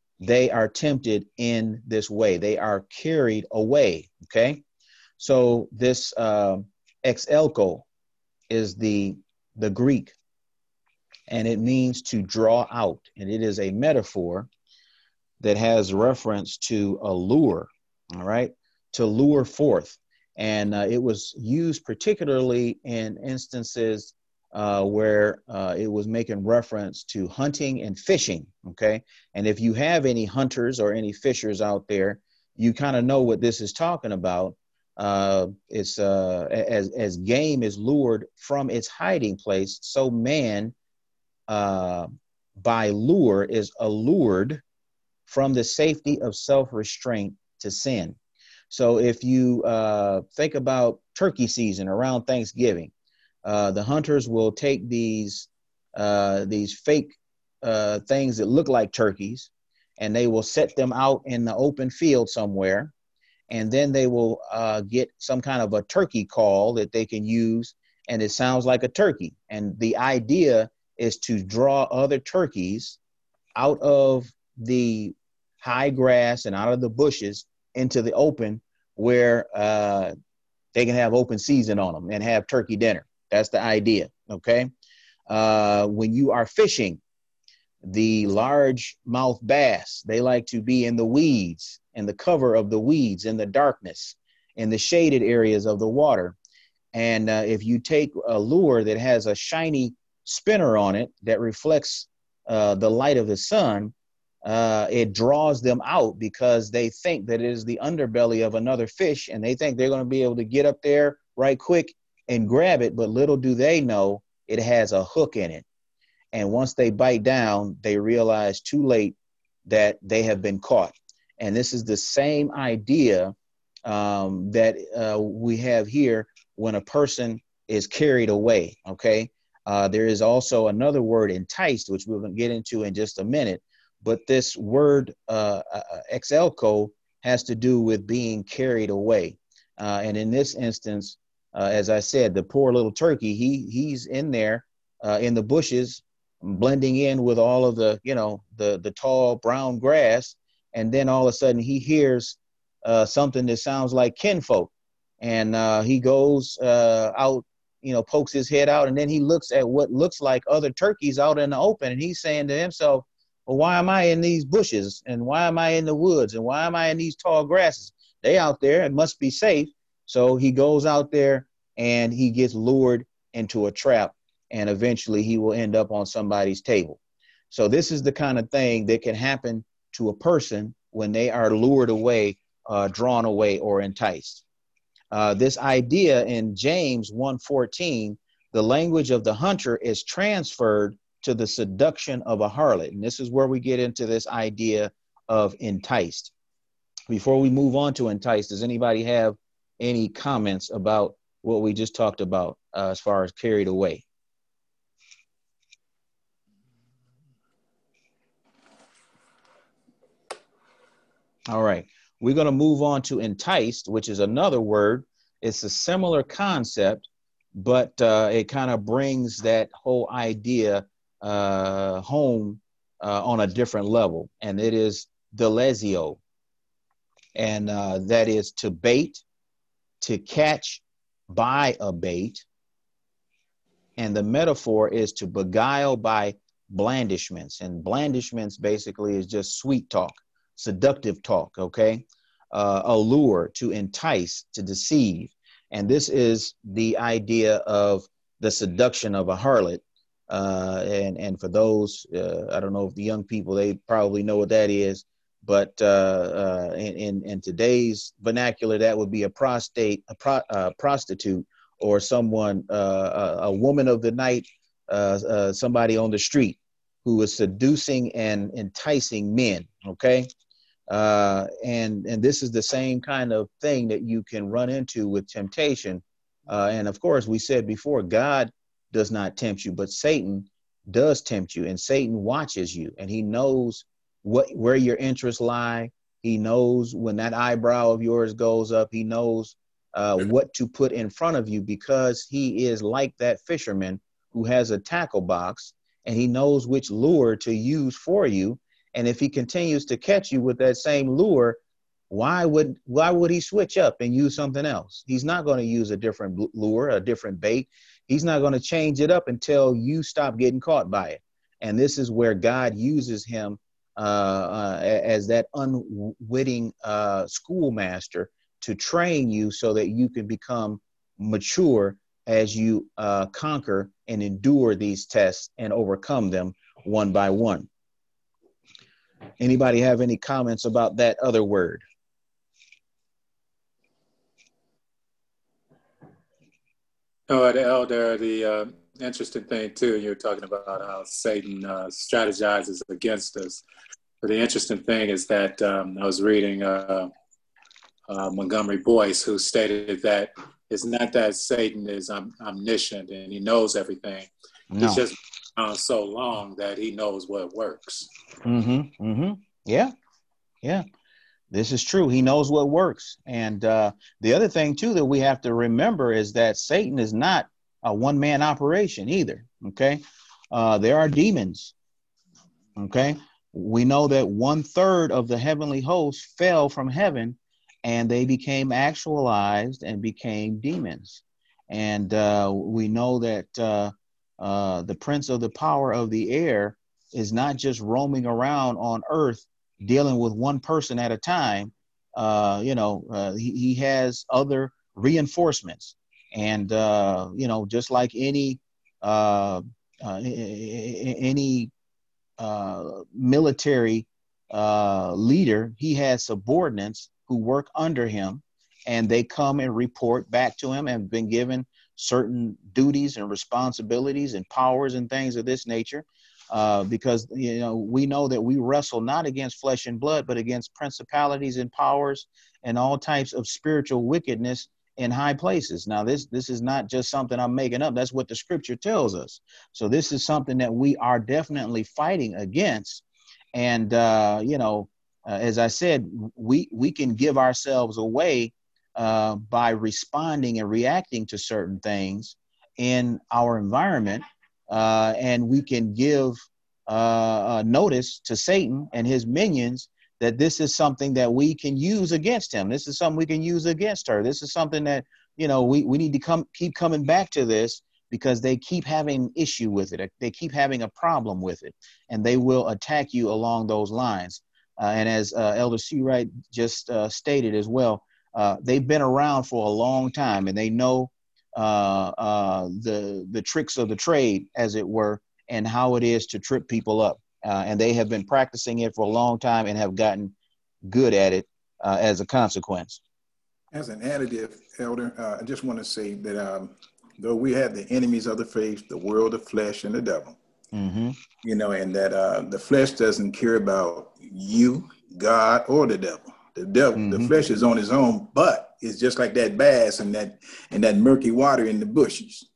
[SPEAKER 1] in this way. They are carried away. Okay. So this exelko is the Greek and it means to draw out. And it is a metaphor that has reference to a lure, all right, to lure forth. And it was used particularly in instances where it was making reference to hunting and fishing, okay? And if you have any hunters or any fishers out there, you kind of know what this is talking about. It's as game is lured from its hiding place, so man by lure is allured from the safety of self-restraint to sin. So if you think about turkey season around Thanksgiving, the hunters will take these fake things that look like turkeys, and they will set them out in the open field somewhere, and then they will get some kind of a turkey call that they can use, and it sounds like a turkey. And the idea is to draw other turkeys out of the high grass and out of the bushes into the open, where they can have open season on them and have turkey dinner. That's the idea, okay? When you are fishing, the largemouth bass, they like to be in the weeds, in the cover of the weeds, in the darkness, in the shaded areas of the water. And if you take a lure that has a shiny spinner on it that reflects the light of the sun, it draws them out because they think that it is the underbelly of another fish, and they think they're going to be able to get up there right quick and grab it. But little do they know it has a hook in it. And once they bite down, they realize too late that they have been caught. And this is the same idea that we have here when a person is carried away, okay? There is also another word, enticed, which we're going to get into in just a minute. But this word, exelko, has to do with being carried away. And in this instance, as I said, the poor little turkey, he's in there in the bushes, blending in with all of the, the tall brown grass. And then all of a sudden he hears something that sounds like kinfolk. And he goes out, pokes his head out, and then he looks at what looks like other turkeys out in the open. And he's saying to himself, well, why am I in these bushes? And why am I in the woods? And why am I in these tall grasses? They out there, it must be safe. So he goes out there and he gets lured into a trap, and eventually he will end up on somebody's table. So this is the kind of thing that can happen to a person when they are lured away, drawn away, or enticed. This idea in James 1:14, the language of the hunter is transferred to the seduction of a harlot. And this is where we get into this idea of enticed. Before we move on to enticed, does anybody have any comments about what we just talked about as far as carried away? All right, we're going to move on to enticed, which is another word. It's a similar concept, but it kind of brings that whole idea home on a different level. And it is delesio. And that is to bait, to catch by a bait. And the metaphor is to beguile by blandishments. And blandishments basically is just sweet talk, seductive talk, okay? Allure, to entice, to deceive. And this is the idea of the seduction of a harlot. And for those, I don't know if the young people, they probably know what that is, but in today's vernacular, that would be a prostitute, or someone, a woman of the night, somebody on the street who is seducing and enticing men, okay? And this is the same kind of thing that you can run into with temptation. And of course, we said before, God does not tempt you, but Satan does tempt you, and Satan watches you, and he knows where your interests lie. He knows when that eyebrow of yours goes up. He knows what to put in front of you, because he is like that fisherman who has a tackle box, and he knows which lure to use for you. And if he continues to catch you with that same lure, why would he switch up and use something else? He's not going to use a different lure, a different bait. He's not going to change it up until you stop getting caught by it. And this is where God uses him as that unwitting schoolmaster to train you so that you can become mature as you conquer and endure these tests and overcome them one by one. Anybody have any comments about that other word?
[SPEAKER 5] Oh, the elder, the interesting thing too, you're talking about how Satan strategizes against us. But the interesting thing is that I was reading Montgomery Boyce, who stated that it's not that Satan is omniscient and he knows everything. No. He's just so long that he knows what works.
[SPEAKER 1] Yeah. This is true. He knows what works. And the other thing, too, that we have to remember is that Satan is not a one-man operation either. OK, there are demons. OK, we know that 1/3 of the heavenly host fell from heaven and they became actualized and became demons. And we know that the prince of the power of the air is not just roaming around on earth dealing with one person at a time. He has other reinforcements, and just like any military leader, he has subordinates who work under him, and they come and report back to him and been given certain duties and responsibilities and powers and things of this nature. Because, we know that we wrestle not against flesh and blood, but against principalities and powers and all types of spiritual wickedness in high places. Now, this is not just something I'm making up. That's what the scripture tells us. So this is something that we are definitely fighting against. And, as I said, we can give ourselves away by responding and reacting to certain things in our environment. And we can give notice to Satan and his minions that this is something that we can use against him. This is something we can use against her. This is something that, we need to keep coming back to this, because they keep having issue with it. They keep having a problem with it, and they will attack you along those lines. And as Elder C. Wright just stated as well, they've been around for a long time, and they know the tricks of the trade, as it were, and how it is to trip people up. And they have been practicing it for a long time and have gotten good at it as a consequence.
[SPEAKER 4] As an additive, Elder, I just want to say that though we have the enemies of the faith, the world, the flesh, and the devil, and that the flesh doesn't care about you, God, or the devil. The devil, the flesh is on his own, but it's just like that bass and that murky water in the bushes.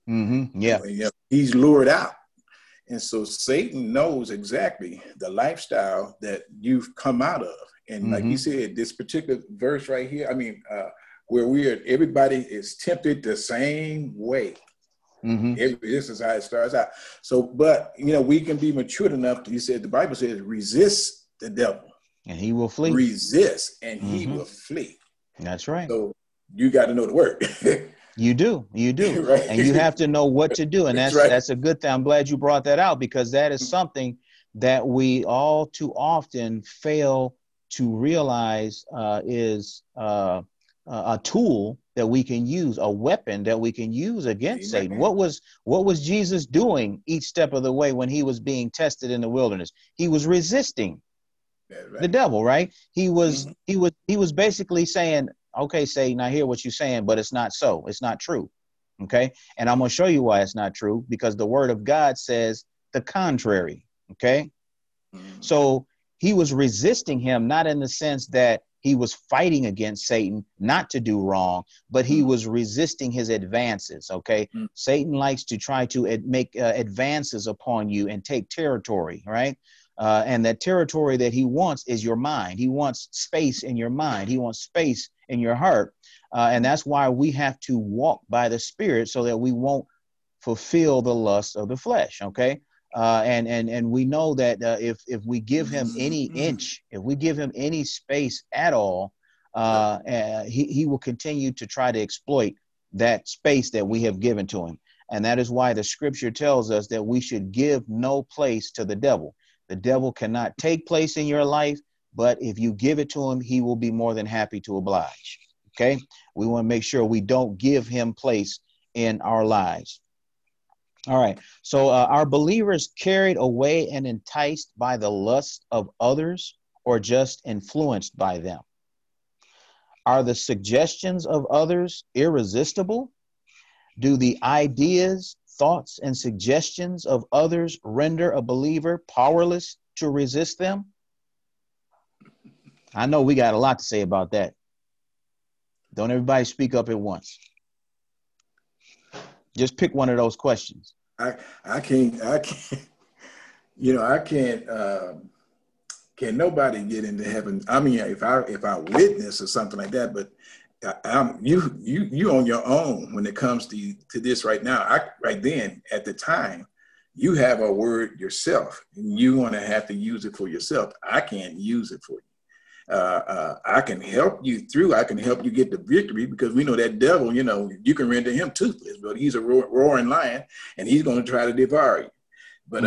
[SPEAKER 4] He's lured out. And so Satan knows exactly the lifestyle that you've come out of. And like you said, this particular verse right here, where everybody is tempted the same way. This is how it starts out. So, but, we can be matured enough. He said, the Bible says, resist the devil.
[SPEAKER 1] And he will flee.
[SPEAKER 4] Resist, and he will flee.
[SPEAKER 1] That's right.
[SPEAKER 4] So you got to know the word.
[SPEAKER 1] You do. Right. And you have to know what to do. And that's a good thing. I'm glad you brought that out, because that is something that we all too often fail to realize is a tool that we can use, a weapon that we can use against Satan. What was Jesus doing each step of the way when he was being tested in the wilderness? He was resisting the devil, right? He was basically saying, okay, Satan, I hear what you're saying, but it's not so. It's not true. Okay. And I'm going to show you why it's not true, because the word of God says the contrary. Okay. So he was resisting him, not in the sense that he was fighting against Satan not to do wrong, but he was resisting his advances. Okay. Satan likes to try to make advances upon you and take territory, right? And that territory that he wants is your mind. He wants space in your mind. He wants space in your heart. And that's why we have to walk by the Spirit, so that we won't fulfill the lust of the flesh. Okay. And we know that if we give him any inch, if we give him any space at all, he will continue to try to exploit that space that we have given to him. And that is why the scripture tells us that we should give no place to the devil. The devil cannot take place in your life, but if you give it to him, he will be more than happy to oblige. Okay. We want to make sure we don't give him place in our lives. All right. So are believers carried away and enticed by the lust of others or just influenced by them? Are the suggestions of others irresistible? Do the ideas, thoughts, and suggestions of others render a believer powerless to resist them? I know we got a lot to say about that. Don't everybody speak up at once. Just pick one of those questions.
[SPEAKER 4] I can't, can nobody get into heaven? I mean, if I witness or something like that, but you on your own when it comes to this right now. Right then at the time, you have a word yourself, and you want to have to use it for yourself. I can't use it for you. I can help you through. I can help you get the victory, because we know that devil, you can render him toothless, but he's a roaring lion and he's going to try to devour you. But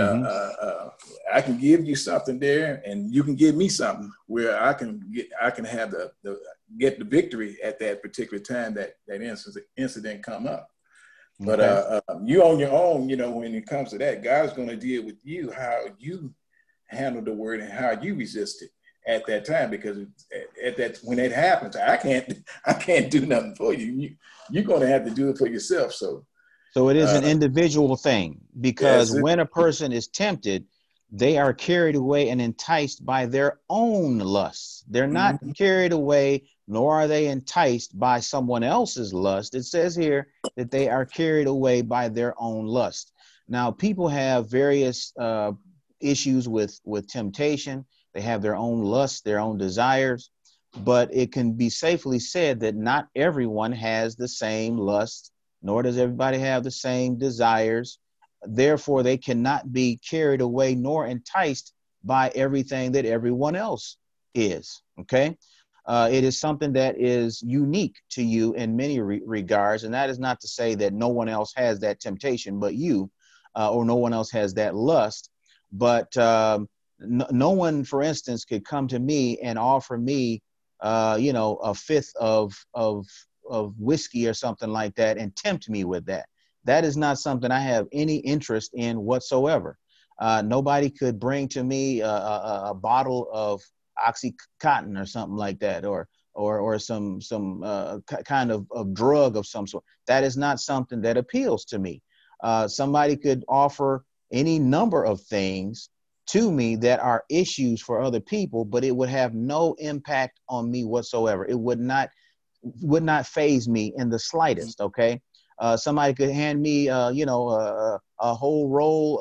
[SPEAKER 4] I can give you something there, and you can give me something where I can have get the victory at that particular time that incident come up. But you on your own, when it comes to that, God's going to deal with you how you handle the word and how you resist it at that time, because when it happens, I can't do nothing for you. You're going to have to do it for yourself. So
[SPEAKER 1] it is an individual thing, because when a person is tempted, they are carried away and enticed by their own lusts. They're not carried away, nor are they enticed by someone else's lust. It says here that they are carried away by their own lust. Now, people have various issues with temptation. They have their own lusts, their own desires, but it can be safely said that not everyone has the same lust, nor does everybody have the same desires. Therefore, they cannot be carried away nor enticed by everything that everyone else is. Okay. It is something that is unique to you in many regards. And that is not to say that no one else has that temptation but you, or no one else has that lust. But no one, for instance, could come to me and offer me, a fifth of whiskey or something like that and tempt me with that. That is not something I have any interest in whatsoever. Nobody could bring to me a bottle of Oxycontin or something like that, or some kind of drug of some sort. That is not something that appeals to me. Somebody could offer any number of things to me that are issues for other people, but it would have no impact on me whatsoever. It would not faze me in the slightest. Okay. Somebody could hand me, a whole roll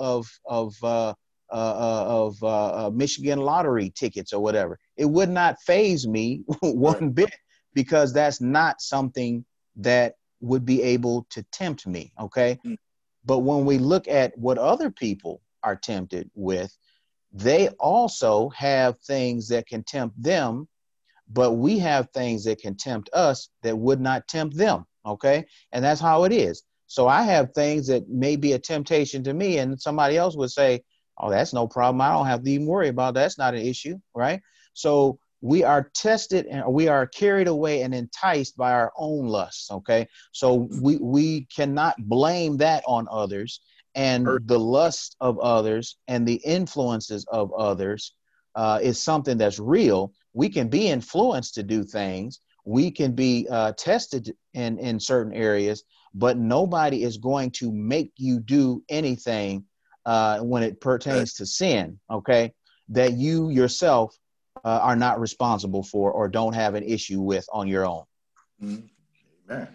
[SPEAKER 1] of Michigan lottery tickets or whatever. It would not faze me one bit, because that's not something that would be able to tempt me. Okay. But when we look at what other people are tempted with, they also have things that can tempt them, but we have things that can tempt us that would not tempt them. Okay. And that's how it is. So I have things that may be a temptation to me, and somebody else would say, oh, that's no problem. I don't have to even worry about that. That's not an issue. Right. So we are tested and we are carried away and enticed by our own lusts. Okay. So we cannot blame that on others, and the lust of others and the influences of others is something that's real. We can be influenced to do things. We can be tested in certain areas, but nobody is going to make you do anything when it pertains to sin, okay, that you yourself are not responsible for or don't have an issue with on your own.
[SPEAKER 4] Amen.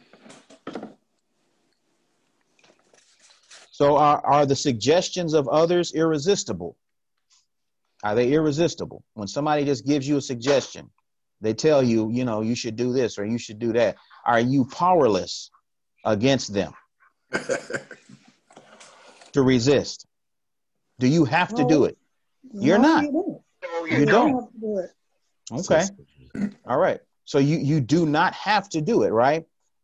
[SPEAKER 1] So are the suggestions of others irresistible? Are they irresistible? When somebody just gives you a suggestion, they tell you, you should do this or you should do that. Are you powerless against them to resist? Do you have to do it? You're not. You don't.
[SPEAKER 3] Have to do it.
[SPEAKER 1] Okay. All right. So you do not have to do it, right?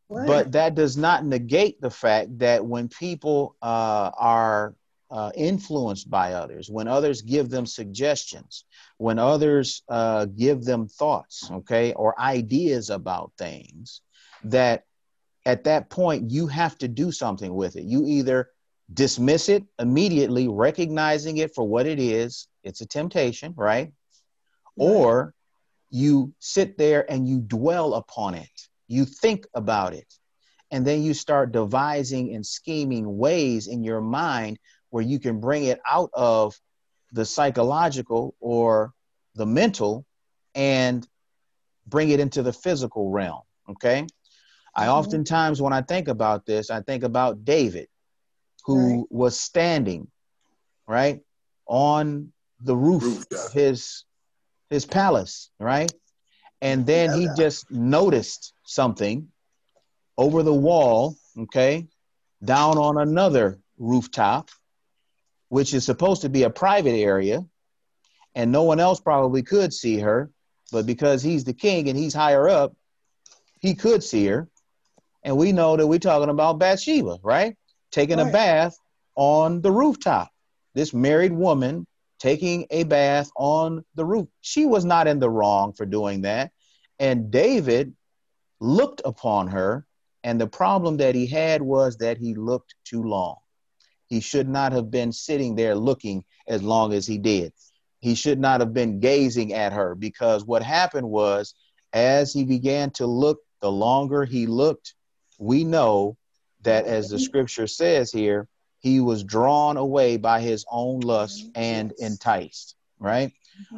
[SPEAKER 3] Right.
[SPEAKER 1] But that does not negate the fact that when people are influenced by others, when others give them suggestions, when others give them thoughts, okay, or ideas about things, that at that point you have to do something with it. You either dismiss it immediately, recognizing it for what it is, it's a temptation, right? Or you sit there and you dwell upon it. You think about it. And then you start devising and scheming ways in your mind where you can bring it out of the psychological or the mental and bring it into the physical realm. Okay. I oftentimes, when I think about this, I think about David, who was standing right on the roof of his palace, right? And then he just noticed something over the wall, okay, down on another rooftop, which is supposed to be a private area, and no one else probably could see her, but because he's the king and he's higher up, he could see her. And we know that we're talking about Bathsheba, right? Taking a bath on the rooftop. This married woman taking a bath on the roof. She was not in the wrong for doing that. And David looked upon her, and the problem that he had was that he looked too long. He should not have been sitting there looking as long as he did. He should not have been gazing at her, because what happened was, as he began to look, the longer he looked, we know that, as the scripture says here, he was drawn away by his own lust and enticed, right?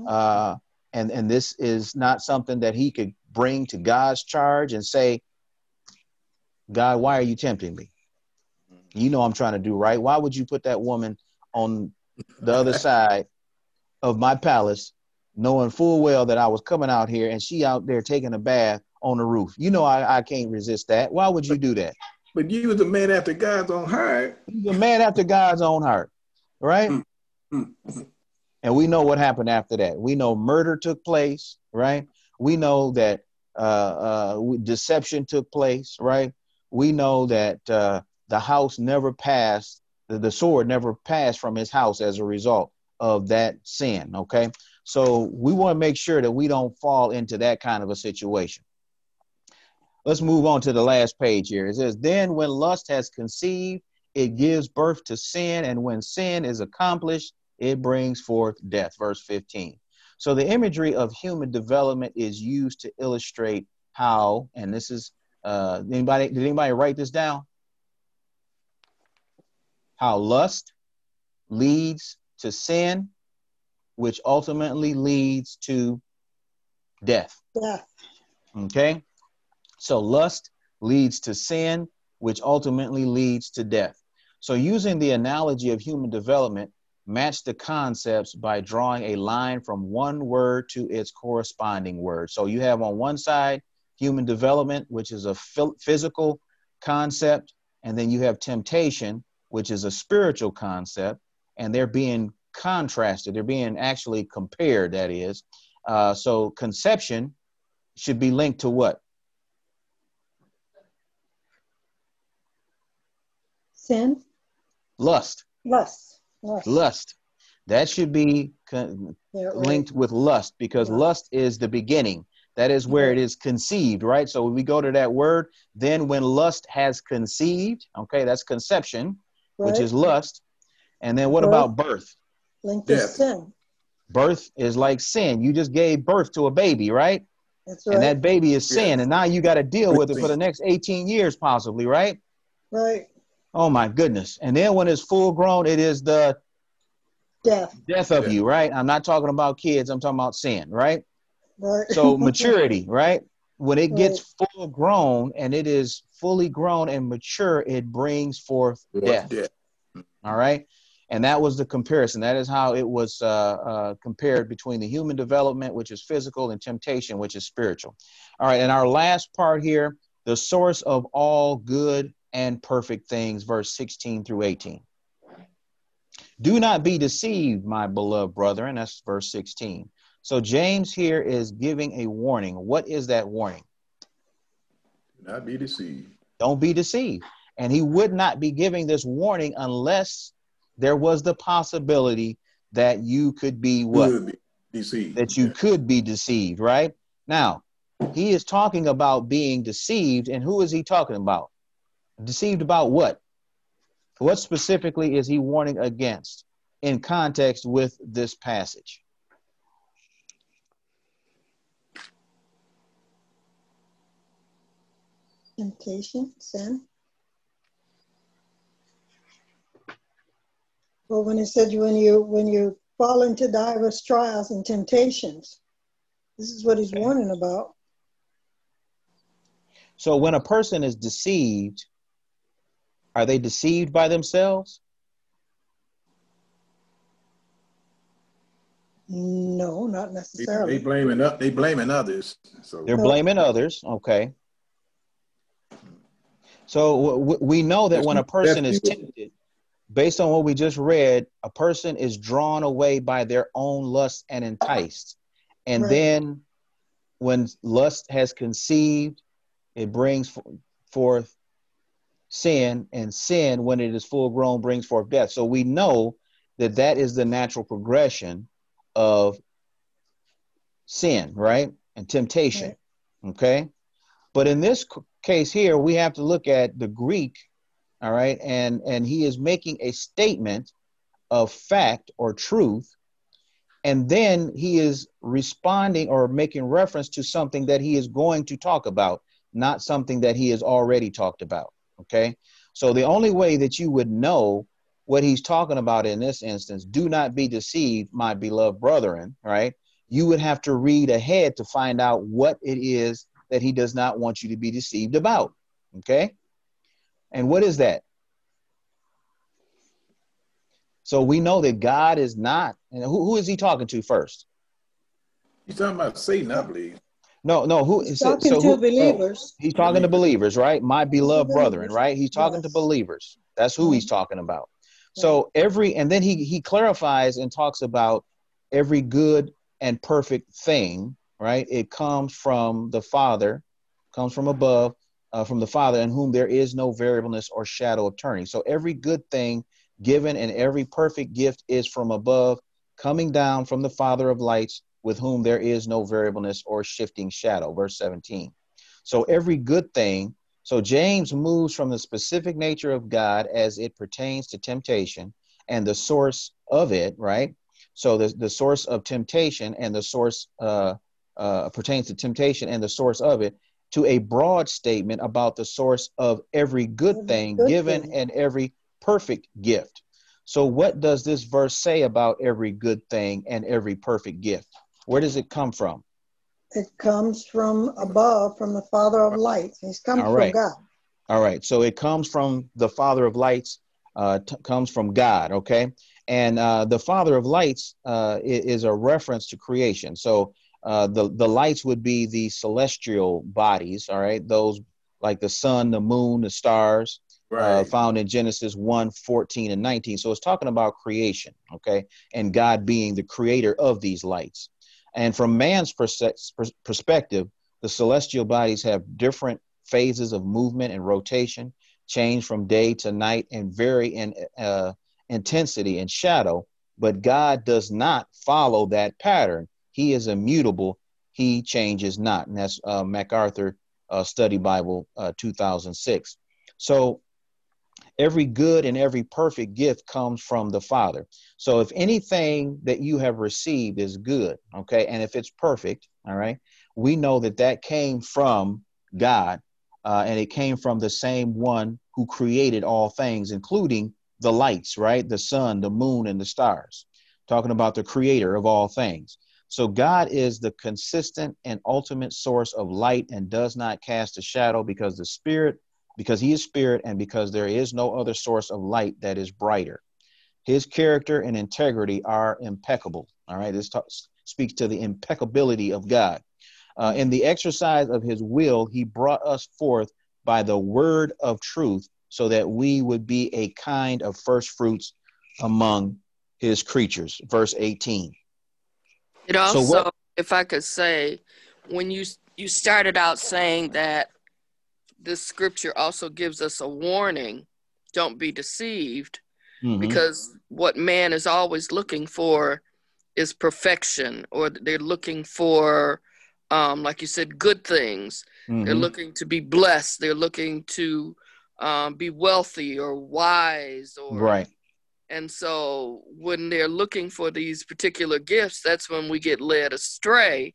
[SPEAKER 1] And this is not something that he could bring to God's charge and say, God, why are you tempting me? You know I'm trying to do right. Why would you put that woman on the other side of my palace, knowing full well that I was coming out here and she out there taking a bath on the roof? You know I can't resist that. Why would you do that?
[SPEAKER 4] But you was a man after God's own heart.
[SPEAKER 1] He's a man after God's own heart, right? And we know what happened after that. We know murder took place, right? We know that deception took place, right? We know that the house never passed, the sword never passed from his house as a result of that sin, okay? So we want to make sure that we don't fall into that kind of a situation. Let's move on to the last page here. It says, then when lust has conceived, it gives birth to sin, and when sin is accomplished, it brings forth death. Verse 15. So the imagery of human development is used to illustrate how, and this is, did anybody write this down? How lust leads to sin, which ultimately leads to death. Okay? So lust leads to sin, which ultimately leads to death. So using the analogy of human development, match the concepts by drawing a line from one word to its corresponding word. So you have on one side human development, which is a physical concept, and then you have temptation, which is a spiritual concept, and they're being contrasted. They're being actually compared, that is. So conception should be linked to what?
[SPEAKER 3] Sin.
[SPEAKER 1] Lust. That should be linked with lust, because lust is the beginning. That is where it is conceived, right? So when we go to that word, then when lust has conceived, okay, that's conception, which is lust. And then what about birth?
[SPEAKER 3] Linked to sin.
[SPEAKER 1] Birth is like sin. You just gave birth to a baby, right?
[SPEAKER 3] That's right.
[SPEAKER 1] And that baby is sin. And now you got to deal with it for the next 18 years, possibly, right?
[SPEAKER 3] Right.
[SPEAKER 1] Oh my goodness. And then when it's full grown, it is the death of you, right? I'm not talking about kids. I'm talking about sin, right?
[SPEAKER 3] Right.
[SPEAKER 1] So maturity, right? When it gets full grown and it is fully grown and mature, it brings forth death. All right. And that was the comparison. That is how it was compared between the human development, which is physical, and temptation, which is spiritual. All right. And our last part here, the source of all good and perfect things, verse 16 through 18. Do not be deceived, my beloved brethren. That's verse 16. So James here is giving a warning. What is that warning?
[SPEAKER 4] Do not be deceived.
[SPEAKER 1] Don't be deceived. And he would not be giving this warning unless there was the possibility that you could be what?
[SPEAKER 4] Could be deceived.
[SPEAKER 1] That you could be deceived, right? Now, he is talking about being deceived. And who is he talking about? Deceived about what? What specifically is he warning against in context with this passage?
[SPEAKER 3] Temptation, sin. Well, when it said when you fall into diverse trials and temptations, this is what he's warning about.
[SPEAKER 1] So when a person is deceived, are they deceived by themselves?
[SPEAKER 3] No, not necessarily.
[SPEAKER 4] They blaming others. So
[SPEAKER 1] They're blaming others. Okay. So we know that when a person is tempted, based on what we just read, a person is drawn away by their own lust and enticed. And then when lust has conceived, it brings forth sin, and sin, when it is full grown, brings forth death. So we know that that is the natural progression of sin, right? And temptation. Okay. But in this case here, we have to look at the Greek. All right. And he is making a statement of fact or truth. And then he is responding or making reference to something that he is going to talk about, not something that he has already talked about. Okay. So the only way that you would know what he's talking about in this instance, do not be deceived, my beloved brethren, right? You would have to read ahead to find out what it is that he does not want you to be deceived about. Okay. And what is that? So we know that God is not, and who is he talking to first?
[SPEAKER 4] He's talking about Satan, I believe.
[SPEAKER 1] No, who is it?
[SPEAKER 3] Talking to believers.
[SPEAKER 1] He's talking to believers, right? My beloved brethren, right? He's talking to
[SPEAKER 3] Yes.
[SPEAKER 1] believers. That's who he's talking about. So and then he clarifies and talks about every good and perfect thing, right? It comes from the Father, comes from above, from the Father, in whom there is no variableness or shadow of turning. So every good thing given and every perfect gift is from above, coming down from the Father of lights, with whom there is no variableness or shifting shadow. Verse 17. So every good thing. So James moves from the specific nature of God as it pertains to temptation and the source of it, right? So the source of temptation and the source pertains to temptation and the source of it, to a broad statement about the source of every good thing given and every perfect gift. So what does this verse say about every good thing and every perfect gift? Where does it come from?
[SPEAKER 3] It comes from above, from the Father of lights. He's coming from God.
[SPEAKER 1] All right. So it comes from the Father of lights, comes from God. Okay. And the Father of lights is a reference to creation. So the lights would be the celestial bodies. All right. Those like the sun, the moon, the stars, found in Genesis 1:14 and 19. So it's talking about creation. Okay. And God being the creator of these lights. And from man's perspective, the celestial bodies have different phases of movement and rotation, change from day to night, and vary in intensity and shadow. But God does not follow that pattern. He is immutable. He changes not. And that's MacArthur Study Bible 2006. So every good and every perfect gift comes from the Father. So if anything that you have received is good, okay, and if it's perfect, all right, we know that that came from God, and it came from the same one who created all things, including the lights, right? The sun, the moon, and the stars, talking about the creator of all things. So God is the consistent and ultimate source of light and does not cast a shadow, because he is spirit, and because there is no other source of light that is brighter. His character and integrity are impeccable. All right. This speaks to the impeccability of God. In the exercise of his will, he brought us forth by the word of truth, so that we would be a kind of first fruits among his creatures. Verse 18.
[SPEAKER 6] It also, if I could say, when you started out saying that this scripture also gives us a warning. Don't be deceived,
[SPEAKER 1] Mm-hmm.
[SPEAKER 6] because what man is always looking for is perfection, or they're looking for, like you said, good things.
[SPEAKER 1] Mm-hmm.
[SPEAKER 6] They're looking to be blessed. They're looking to be wealthy or wise, or
[SPEAKER 1] Right.
[SPEAKER 6] and so when they're looking for these particular gifts, that's when we get led astray.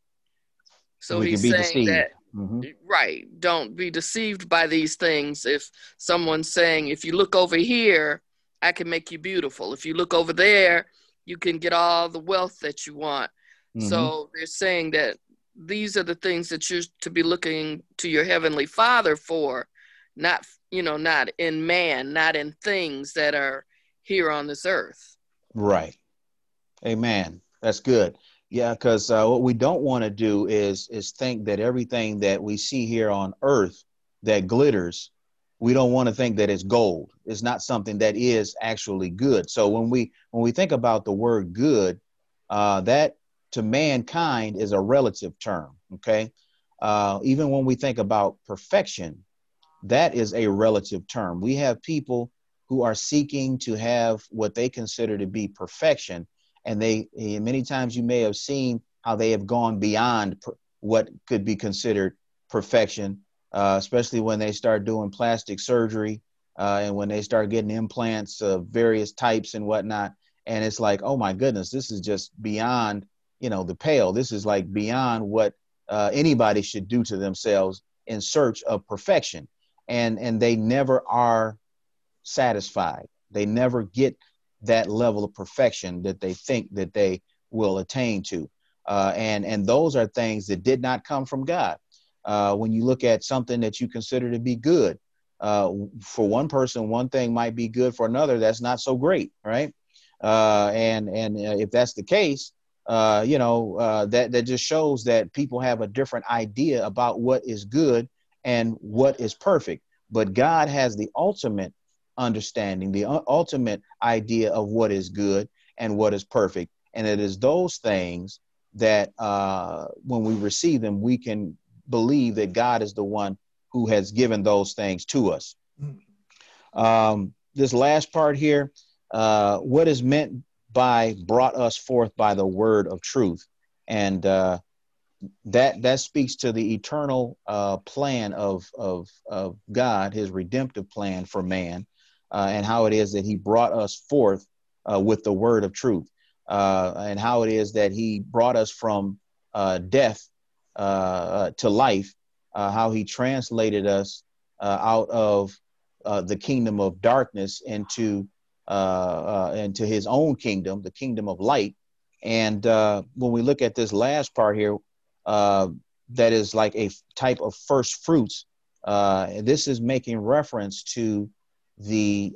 [SPEAKER 6] So
[SPEAKER 1] We can
[SPEAKER 6] he's
[SPEAKER 1] be
[SPEAKER 6] saying
[SPEAKER 1] deceived.
[SPEAKER 6] that,
[SPEAKER 1] Mm-hmm.
[SPEAKER 6] right, don't be deceived by these things. If someone's saying, if you look over here, I can make you beautiful. If you look over there, you can get all the wealth that you want.
[SPEAKER 1] Mm-hmm.
[SPEAKER 6] So they're saying that these are the things that you're to be looking to your heavenly Father for, not, not in man, not in things that are here on this earth.
[SPEAKER 1] Right. Amen. That's good. Yeah, because what we don't want to do is think that everything that we see here on earth that glitters, we don't want to think that it's gold. It's not something that is actually good. So when we think about the word good, that to mankind is a relative term. Okay. Even when we think about perfection, that is a relative term. We have people who are seeking to have what they consider to be perfection. And many times you may have seen how they have gone beyond what could be considered perfection, especially when they start doing plastic surgery and when they start getting implants of various types and whatnot. And it's like, oh my goodness, this is just beyond, the pale. This is like beyond what anybody should do to themselves in search of perfection. And they never are satisfied. They never get that level of perfection that they think that they will attain to. And those are things that did not come from God. When you look at something that you consider to be good, for one person, one thing might be good, for another, that's not so great, right? And if that's the case, that just shows that people have a different idea about what is good and what is perfect. But God has the ultimate understanding, the ultimate idea of what is good and what is perfect. And it is those things that when we receive them, we can believe that God is the one who has given those things to us. This last part here, what is meant by brought us forth by the word of truth. And that speaks to the eternal plan of God, his redemptive plan for man, and how it is that he brought us forth with the word of truth, and how it is that he brought us from death to life, how he translated us out of the kingdom of darkness into his own kingdom, the kingdom of light. And when we look at this last part here, that is like a type of first fruits. This is making reference to the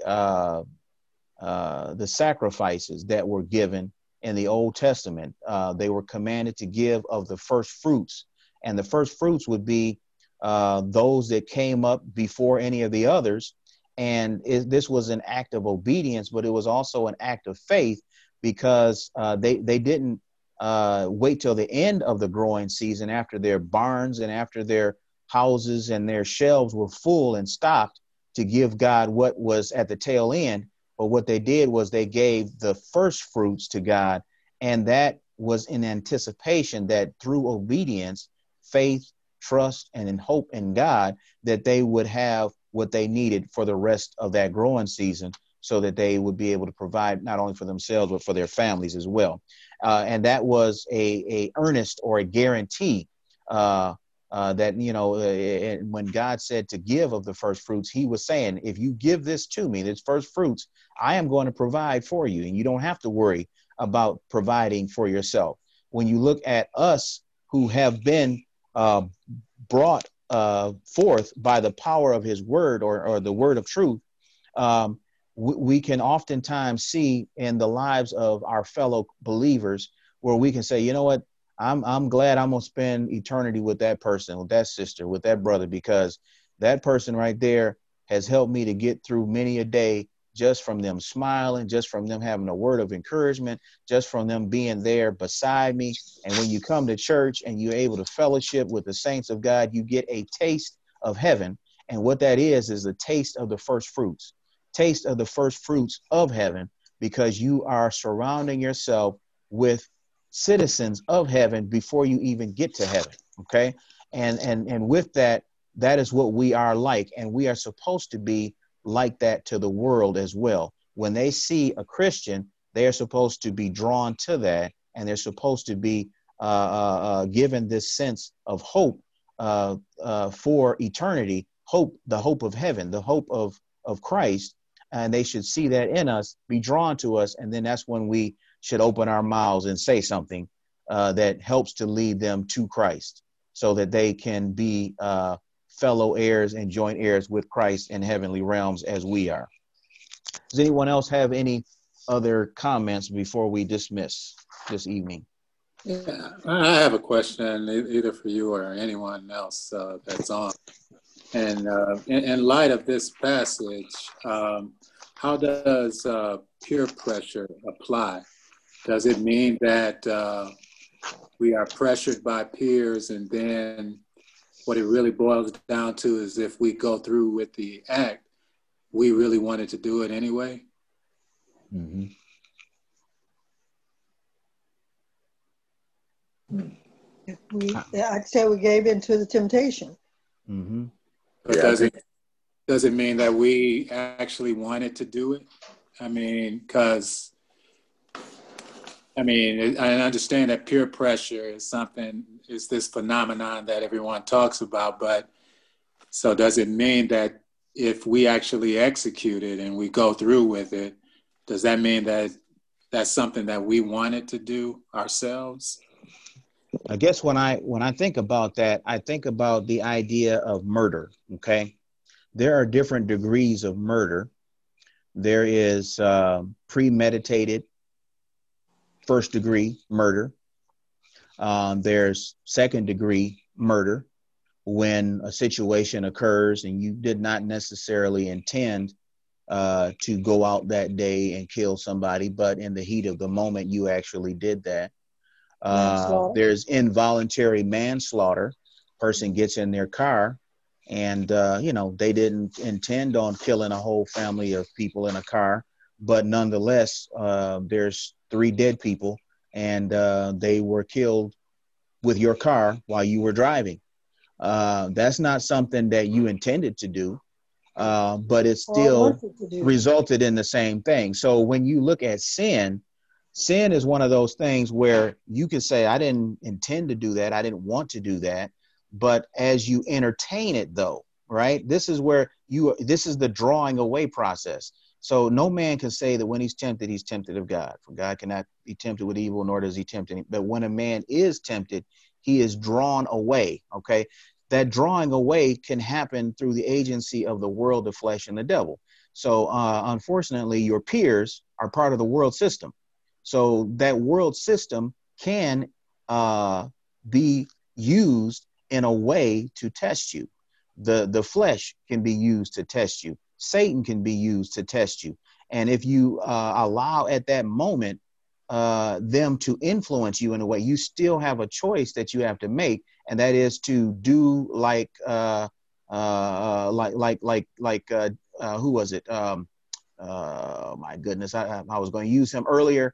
[SPEAKER 1] sacrifices that were given in the Old Testament. They were commanded to give of the first fruits, and the first fruits would be those that came up before any of the others. And this was an act of obedience, but it was also an act of faith, because they didn't wait till the end of the growing season, after their barns and after their houses and their shelves were full and stocked, to give God what was at the tail end. But what they did was they gave the first fruits to God. And that was in anticipation that through obedience, faith, trust, and in hope in God, that they would have what they needed for the rest of that growing season, so that they would be able to provide not only for themselves, but for their families as well. And that was a earnest or a guarantee that, when God said to give of the first fruits, he was saying, if you give this to me, this first fruits, I am going to provide for you. And you don't have to worry about providing for yourself. When you look at us who have been brought forth by the power of his word, or the word of truth, we can oftentimes see in the lives of our fellow believers where we can say, you know what, I'm glad I'm going to spend eternity with that person, with that sister, with that brother, because that person right there has helped me to get through many a day, just from them smiling, just from them having a word of encouragement, just from them being there beside me. And when you come to church and you're able to fellowship with the saints of God, you get a taste of heaven. And what that is a taste of the first fruits, taste of the first fruits of heaven, because you are surrounding yourself with citizens of heaven before you even get to heaven. Okay. And with that, that is what we are like. And we are supposed to be like that to the world as well. When they see a Christian, they are supposed to be drawn to that, and they're supposed to be given this sense of hope for eternity, hope, the hope of heaven, the hope of Christ. And they should see that in us, be drawn to us. And then that's when we should open our mouths and say something that helps to lead them to Christ, so that they can be fellow heirs and joint heirs with Christ in heavenly realms as we are. Does anyone else have any other comments before we dismiss this evening?
[SPEAKER 5] Yeah, I have a question either for you or anyone else that's on. And in light of this passage, how does peer pressure apply? Does it mean that we are pressured by peers, and then what it really boils down to is if we go through with the act, we really wanted to do it anyway?
[SPEAKER 1] Mm-hmm.
[SPEAKER 3] I'd say we gave in to the temptation.
[SPEAKER 1] Mm-hmm.
[SPEAKER 5] But does it mean that we actually wanted to do it? I mean, because I understand that peer pressure is this phenomenon that everyone talks about, but so does it mean that if we actually execute it and we go through with it, does that mean that that's something that we wanted to do ourselves?
[SPEAKER 1] I guess when I think about that, I think about the idea of murder. Okay. There are different degrees of murder. There is premeditated first degree murder. There's second degree murder, when a situation occurs and you did not necessarily intend to go out that day and kill somebody, but in the heat of the moment, you actually did that. There's involuntary manslaughter. Person gets in their car and, they didn't intend on killing a whole family of people in a car, but nonetheless, there's 3 dead people, and they were killed with your car while you were driving. That's not something that you intended to do, but it still resulted in the same thing. So when you look at sin is one of those things where you can say, I didn't intend to do that, I didn't want to do that. But as you entertain it, though, right, this is the drawing away process. So no man can say that when he's tempted of God. For God cannot be tempted with evil, nor does he tempt any. But when a man is tempted, he is drawn away. Okay. That drawing away can happen through the agency of the world, the flesh, and the devil. So unfortunately, your peers are part of the world system. So that world system can be used in a way to test you. The flesh can be used to test you. Satan can be used to test you. And if you allow at that moment them to influence you in a way, you still have a choice that you have to make, and that is to do like who was it? My goodness, I was going to use him earlier.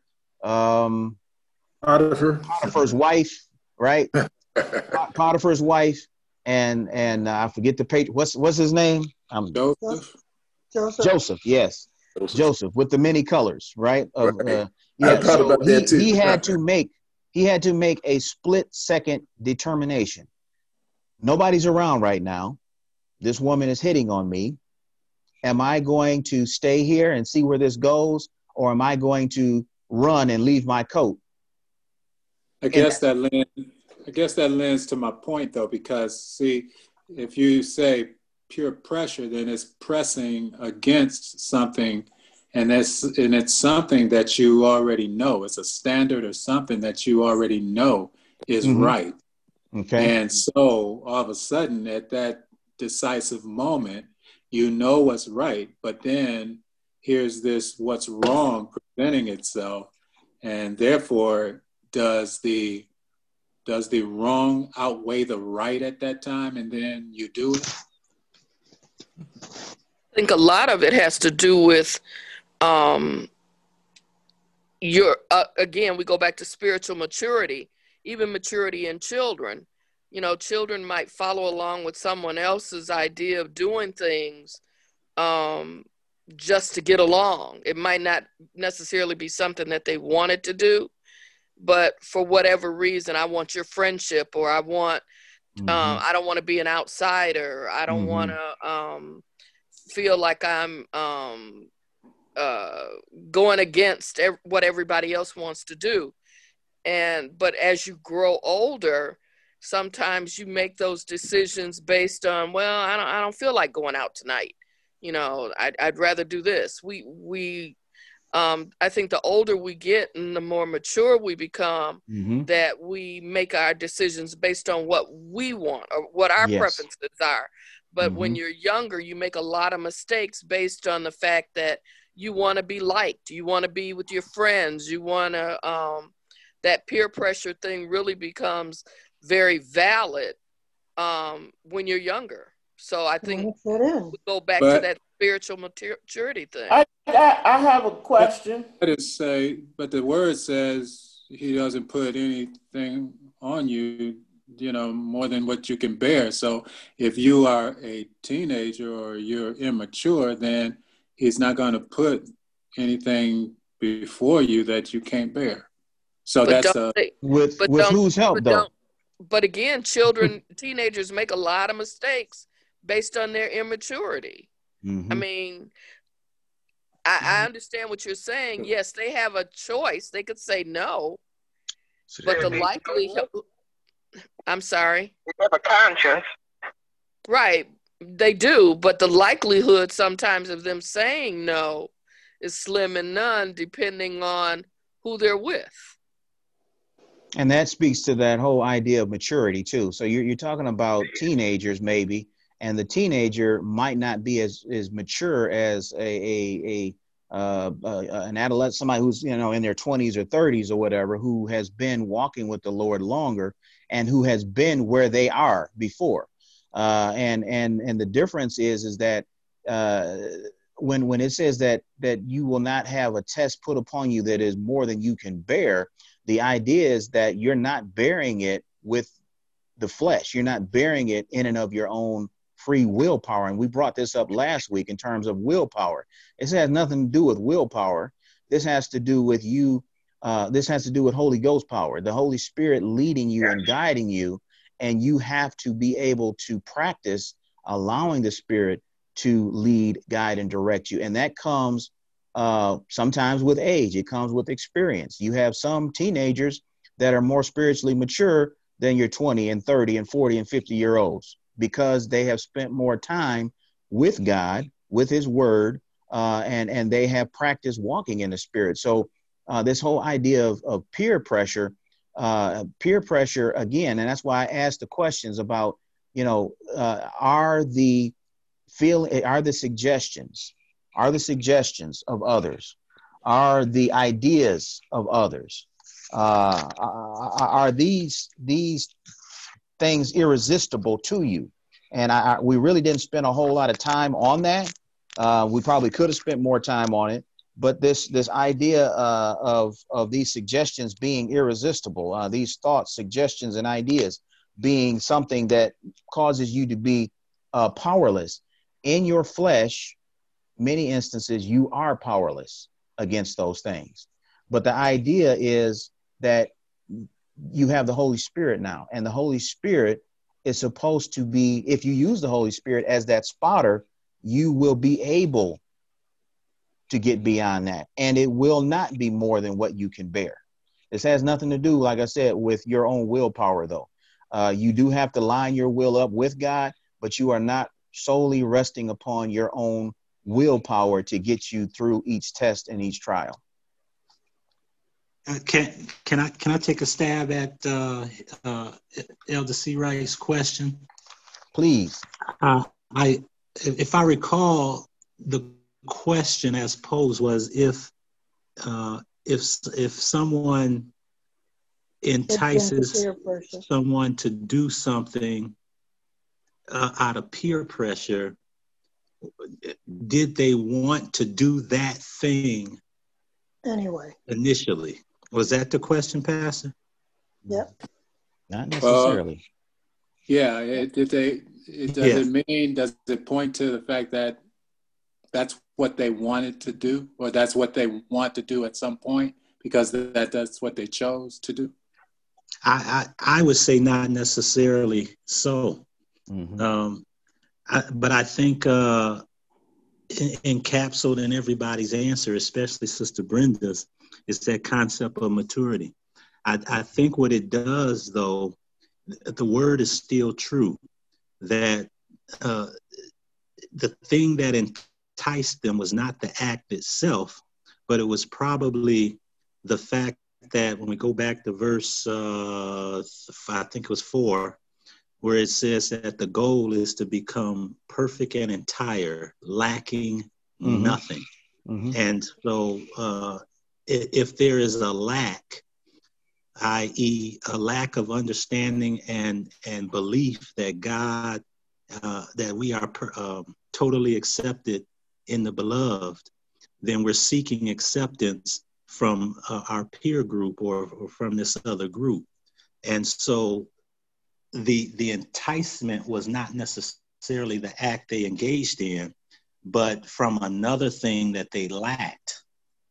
[SPEAKER 1] Potiphar's wife, right? Potiphar's wife, and I forget the page. What's his name? Joseph. Yes, Joseph with the many colors, right? So he had to make a split-second determination. Nobody's around right now. This woman is hitting on me. Am I going to stay here and see where this goes, or am I going to run and leave my coat?
[SPEAKER 5] I guess that lends to my point, though, because see, if you say pure pressure, then it's pressing against something, and it's something that you already know. It's a standard or something that you already know is right. Okay. And so all of a sudden, at that decisive moment, you know what's right, but then here's this what's wrong presenting itself, and therefore does the wrong outweigh the right at that time, and then you do it?
[SPEAKER 6] I think a lot of it has to do with your again, we go back to spiritual maturity, even maturity in children. You know, children might follow along with someone else's idea of doing things just to get along. It might not necessarily be something that they wanted to do, but for whatever reason, I want your friendship, or I want I don't want to be an outsider. I don't want to feel like I'm going against what everybody else wants to do. But as you grow older, sometimes you make those decisions based on, well, I don't feel like going out tonight. You know, I'd rather do this. I think the older we get and the more mature we become, that we make our decisions based on what we want or what our preferences are. But when you're younger, you make a lot of mistakes based on the fact that you want to be liked. You want to be with your friends. You want to, that peer pressure thing really becomes very valid when you're younger. So I think we go back to that spiritual maturity thing.
[SPEAKER 7] I have a question.
[SPEAKER 5] But the word says he doesn't put anything on you, you know, more than what you can bear. So if you are a teenager or you're immature, then he's not going to put anything before you that you can't bear. So
[SPEAKER 1] with whose help though?
[SPEAKER 6] But again, teenagers make a lot of mistakes based on their immaturity. I mean, I understand what you're saying. Yes, they have a choice. They could say no, but the likelihood, I'm sorry.
[SPEAKER 7] They have a conscience.
[SPEAKER 6] Right, they do, but the likelihood sometimes of them saying no is slim and none, depending on who they're with.
[SPEAKER 1] And that speaks to that whole idea of maturity too. So you're talking about teenagers maybe, and the teenager might not be as mature as an adolescent, somebody who's, you know, in their 20s or 30s or whatever, who has been walking with the Lord longer and who has been where they are before. And the difference is that when it says that you will not have a test put upon you that is more than you can bear, the idea is that you're not bearing it with the flesh. You're not bearing it in and of your own free willpower. And we brought this up last week in terms of willpower. This has nothing to do with willpower. This has to do with you. This has to do with Holy Ghost power, the Holy Spirit leading you and guiding you. And you have to be able to practice allowing the Spirit to lead, guide, and direct you. And that comes sometimes with age. It comes with experience. You have some teenagers that are more spiritually mature than your 20 and 30 and 40 and 50-year-olds, because they have spent more time with God, with his word, and they have practiced walking in the Spirit. So this whole idea of peer pressure again, and that's why I asked the questions about, you know, are the suggestions of others, are the ideas of others, are these things irresistible to you? And we really didn't spend a whole lot of time on that. We probably could have spent more time on it, but this idea of these suggestions being irresistible, these thoughts, suggestions, and ideas being something that causes you to be powerless in your flesh. Many instances you are powerless against those things, but the idea is that you have the Holy Spirit now, and the Holy Spirit is supposed to be, if you use the Holy Spirit as that spotter, you will be able to get beyond that, and it will not be more than what you can bear. This has nothing to do, like I said, with your own willpower, though. You do have to line your will up with God, but you are not solely resting upon your own willpower to get you through each test and each trial.
[SPEAKER 8] Can I take a stab at Elder C. Wright's question?
[SPEAKER 1] Please.
[SPEAKER 8] If I recall, the question as posed was if someone entices someone to do something out of peer pressure, did they want to do that thing
[SPEAKER 3] anyway?
[SPEAKER 8] Initially, was that the question, Pastor?
[SPEAKER 3] Yep.
[SPEAKER 1] Not necessarily.
[SPEAKER 5] Yeah. Does it point to the fact that that's what they wanted to do, or that's what they want to do at some point, because that's what they chose to do?
[SPEAKER 8] I would say not necessarily so.
[SPEAKER 1] Mm-hmm.
[SPEAKER 8] But I think encapsulated in everybody's answer, especially Sister Brenda's, is that concept of maturity. I think what it does, though, the word is still true, that the thing that enticed them was not the act itself, but it was probably the fact that when we go back to verse, I think it was 4, where it says that the goal is to become perfect and entire, lacking nothing. Mm-hmm. And so if there is a lack, i.e. a lack of understanding and belief that God, that we are totally accepted in the beloved, then we're seeking acceptance from our peer group or from this other group. And so the enticement was not necessarily the act they engaged in, but from another thing that they lacked.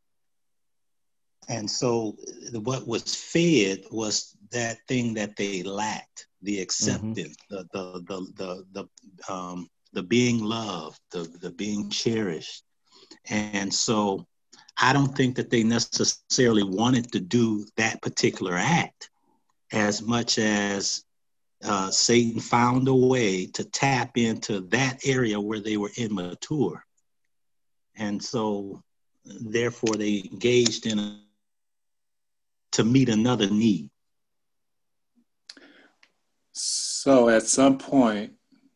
[SPEAKER 8] And so what was fed was that thing that they lacked, the acceptance, the being loved, the being cherished. And so I don't think that they necessarily wanted to do that particular act as much as Satan found a way to tap into that area where they were immature. And so therefore they engaged in to meet another need.
[SPEAKER 5] So at some point,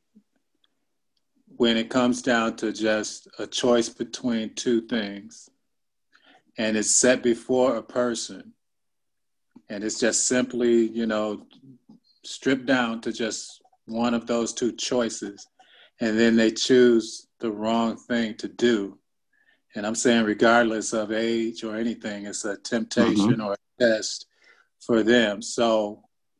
[SPEAKER 5] when it comes down to just a choice between two things, and it's set before a person, and it's just simply, stripped down to just one of those two choices, and then they choose the wrong thing to do. And I'm saying regardless of age or anything, it's a temptation or a test for them. So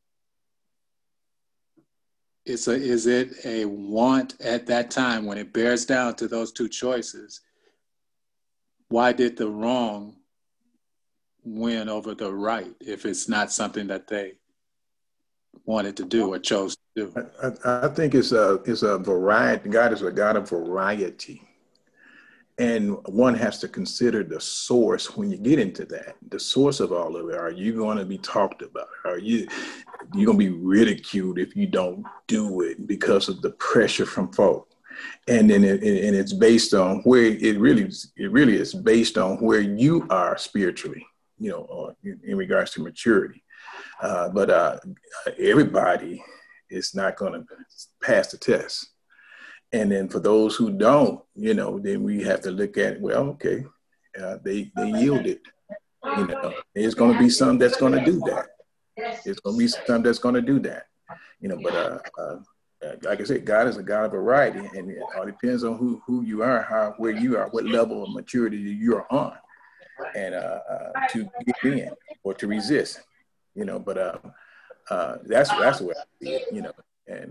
[SPEAKER 5] is it a want at that time when it bears down to those two choices? Why did the wrong win over the right if it's not something that they wanted to do or chose to do?
[SPEAKER 4] I think it's a variety. God is a God of variety. And one has to consider the source when you get into that. The source of all of it. Are you going to be talked about? Are you going to be ridiculed if you don't do it because of the pressure from folk? And then it's based on where it really is based on where you are spiritually, in regards to maturity. But everybody is not going to pass the test. And then for those who don't, then we have to look at, they yielded. There's going to be some that's going to do that. There's going to be some that's going to do that. Like I said, God is a God of variety, and it all depends on who you are, where you are, what level of maturity you're on, and to get in or to resist. But that's the way I see it. And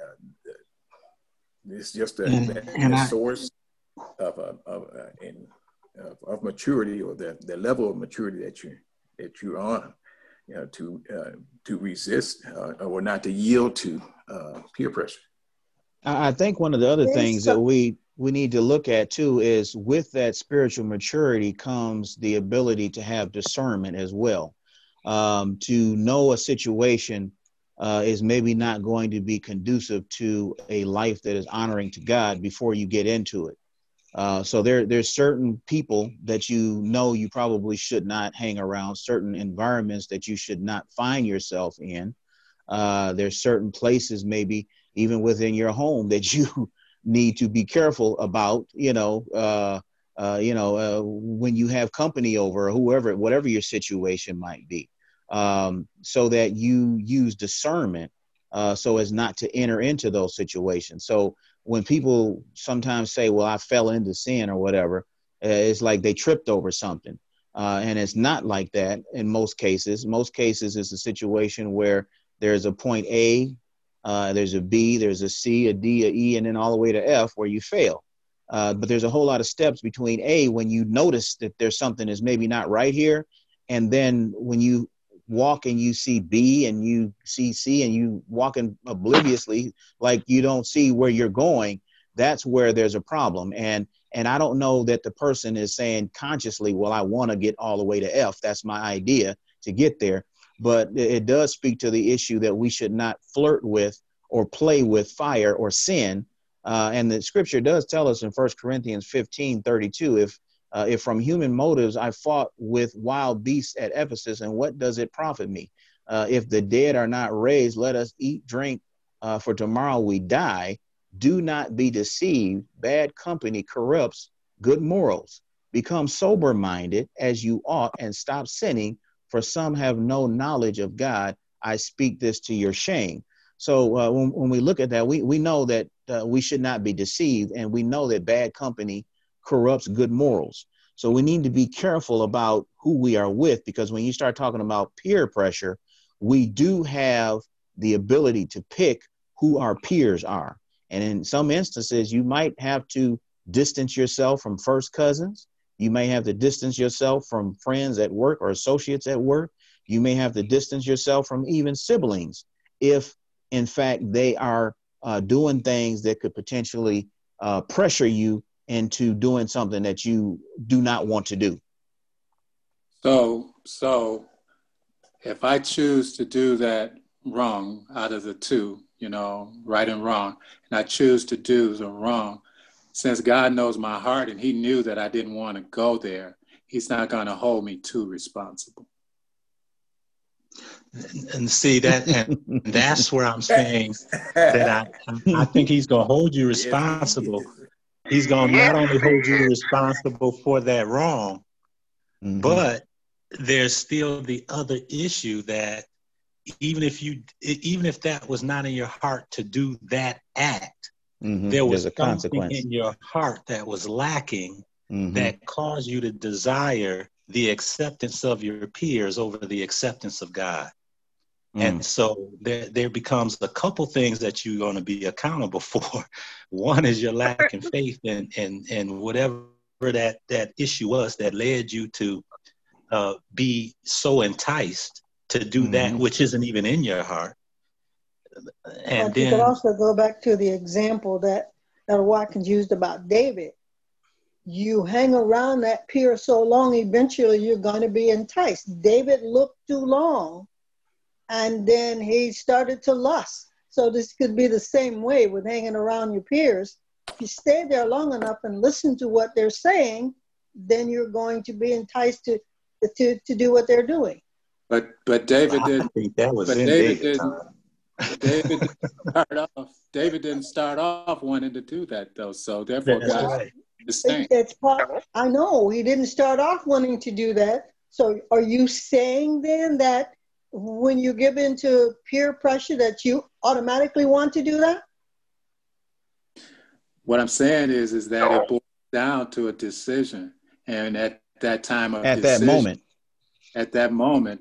[SPEAKER 4] it's just the source of maturity, or the level of maturity that you're on, to resist or not to yield to peer pressure.
[SPEAKER 1] I think one of the other things that we need to look at too is with that spiritual maturity comes the ability to have discernment as well. To know a situation is maybe not going to be conducive to a life that is honoring to God before you get into it. So there's certain people that you probably should not hang around, certain environments that you should not find yourself in. There's certain places, maybe even within your home, that you need to be careful about, when you have company over, or whatever your situation might be. So that you use discernment so as not to enter into those situations. So when people sometimes say, well, I fell into sin or whatever, it's like they tripped over something. And it's not like that in most cases. Most cases, it's a situation where there's a point A, there's a B, there's a C, a D, a E, and then all the way to F where you fail. But there's a whole lot of steps between A, when you notice that there's something is maybe not right here. And then when you walk and you see B and you see C and you walking obliviously, like you don't see where you're going, that's where there's a problem. And I don't know that the person is saying consciously, well, I want to get all the way to F. That's my idea to get there. But it does speak to the issue that we should not flirt with or play with fire or sin. And the scripture does tell us in 1 Corinthians 15:32, if from human motives I fought with wild beasts at Ephesus, and what does it profit me? If the dead are not raised, let us eat, drink, for tomorrow we die. Do not be deceived. Bad company corrupts good morals. Become sober-minded as you ought, and stop sinning, for some have no knowledge of God. I speak this to your shame. So when we look at that, we know that we should not be deceived, and we know that bad company corrupts good morals. So we need to be careful about who we are with, because when you start talking about peer pressure, we do have the ability to pick who our peers are. And in some instances, you might have to distance yourself from first cousins. You may have to distance yourself from friends at work or associates at work. You may have to distance yourself from even siblings if, in fact, they are doing things that could potentially pressure you into doing something that you do not want to do.
[SPEAKER 5] So if I choose to do that wrong out of the two, right and wrong, and I choose to do the wrong, since God knows my heart and he knew that I didn't want to go there, he's not going to hold me too responsible.
[SPEAKER 8] And see that, and that's where I'm saying that I think he's going to hold you responsible. He's going to not only hold you responsible for that wrong, but there's still the other issue that even if that was not in your heart to do that act, there was
[SPEAKER 1] a consequence
[SPEAKER 8] in your heart that was lacking that caused you to desire the acceptance of your peers over the acceptance of God. And so there becomes a couple things that you're going to be accountable for. One is your lack in faith and whatever that issue was that led you to be so enticed to do that which isn't even in your heart. And
[SPEAKER 3] but you could also go back to the example that Watkins used about David. You hang around that peer so long, eventually you're going to be enticed. David looked too long, and then he started to lust. So this could be the same way with hanging around your peers. If you stay there long enough and listen to what they're saying, then you're going to be enticed to do what they're doing.
[SPEAKER 5] But David didn't.
[SPEAKER 8] I think that was
[SPEAKER 5] David didn't start off wanting to do that though. So therefore, God distinct.
[SPEAKER 3] It's part. I know he didn't start off wanting to do that. So are you saying then that when you give into peer pressure that you automatically want to do that?
[SPEAKER 5] What I'm saying is that it boils down to a decision, and at that time of decision, at that moment,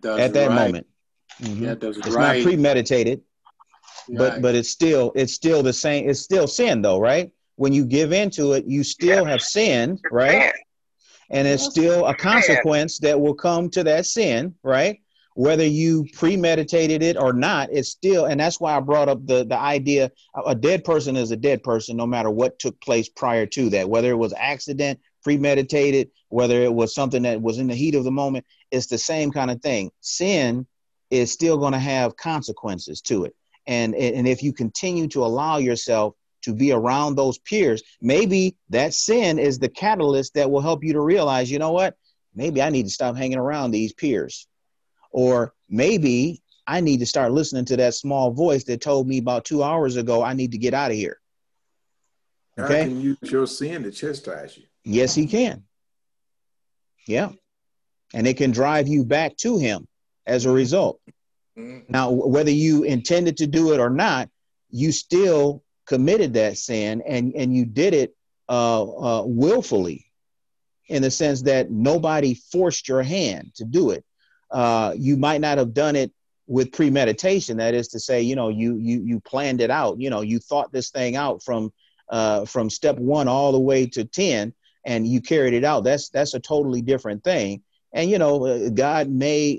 [SPEAKER 1] it's not premeditated, but it's still the same. It's still sin, though, right? When you give into it, you still have sinned, right? And it's still a consequence that will come to that sin, right? Whether you premeditated it or not, it's still, and that's why I brought up the idea, a dead person is a dead person, no matter what took place prior to that, whether it was accident, premeditated, whether it was something that was in the heat of the moment, it's the same kind of thing. Sin is still going to have consequences to it. And if you continue to allow yourself to be around those peers, maybe that sin is the catalyst that will help you to realize, you know what, maybe I need to stop hanging around these peers. Or maybe I need to start listening to that small voice that told me about 2 hours ago, I need to get out of here.
[SPEAKER 4] Okay. God can use your sin to chastise you.
[SPEAKER 1] Yes, he can. Yeah. And it can drive you back to him as a result. Now, whether you intended to do it or not, you still committed that sin, and you did it willfully, in the sense that nobody forced your hand to do it. You might not have done it with premeditation. That is to say, you planned it out. You thought this thing out from step 1 all the way to 10, and you carried it out. That's a totally different thing. And, God may,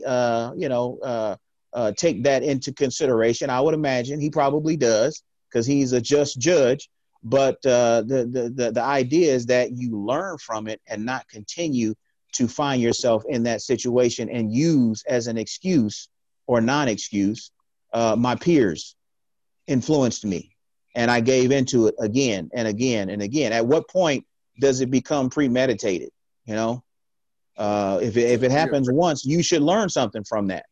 [SPEAKER 1] take that into consideration. I would imagine he probably does, because he's a just judge. But the idea is that you learn from it and not continue to find yourself in that situation and use as an excuse or non-excuse, my peers influenced me and I gave into it again and again and again. At what point does it become premeditated? If it happens once, you should learn something from that.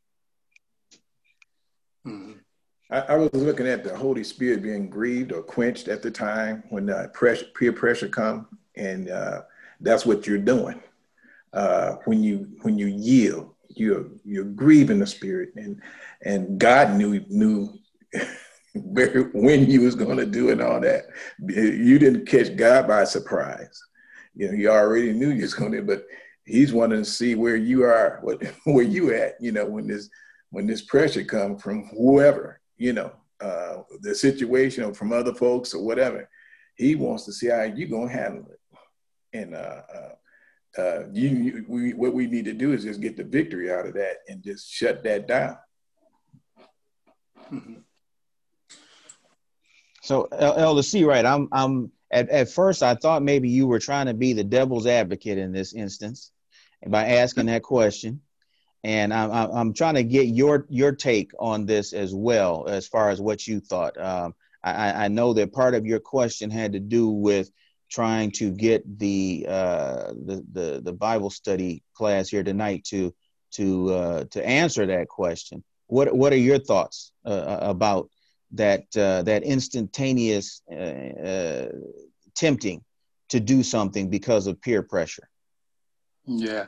[SPEAKER 4] Mm-hmm. I was looking at the Holy Spirit being grieved or quenched at the time when peer pressure comes, and that's what you're doing. When you yield, you're grieving the Spirit, and God knew when you was going to do it and all that. You didn't catch God by surprise. He already knew you was going to, but he's wanting to see where you are, where you at, when this pressure comes from whoever, the situation, or from other folks or whatever. He wants to see how you going to handle it. And what we need to do is just get the victory out of that and just shut that down.
[SPEAKER 1] Mm-hmm. So, Elder C, right? I'm at first I thought maybe you were trying to be the devil's advocate in this instance by asking that question, and I'm trying to get your take on this as well, as far as what you thought. I know that part of your question had to do with trying to get the Bible study class here tonight to answer that question. What are your thoughts about that instantaneous tempting to do something because of peer pressure?
[SPEAKER 5] Yeah.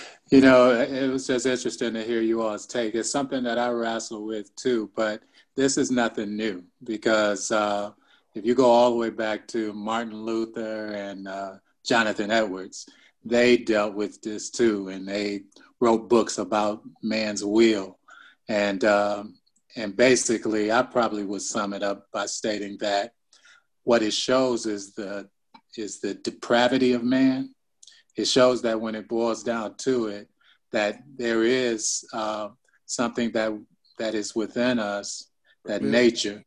[SPEAKER 5] It was just interesting to hear you all's take. It's something that I wrestle with too, but this is nothing new, because if you go all the way back to Martin Luther and Jonathan Edwards, they dealt with this too, and they wrote books about man's will. And basically, I probably would sum it up by stating that what it shows is the depravity of man. It shows that when it boils down to it, that there is something that is within us, that nature,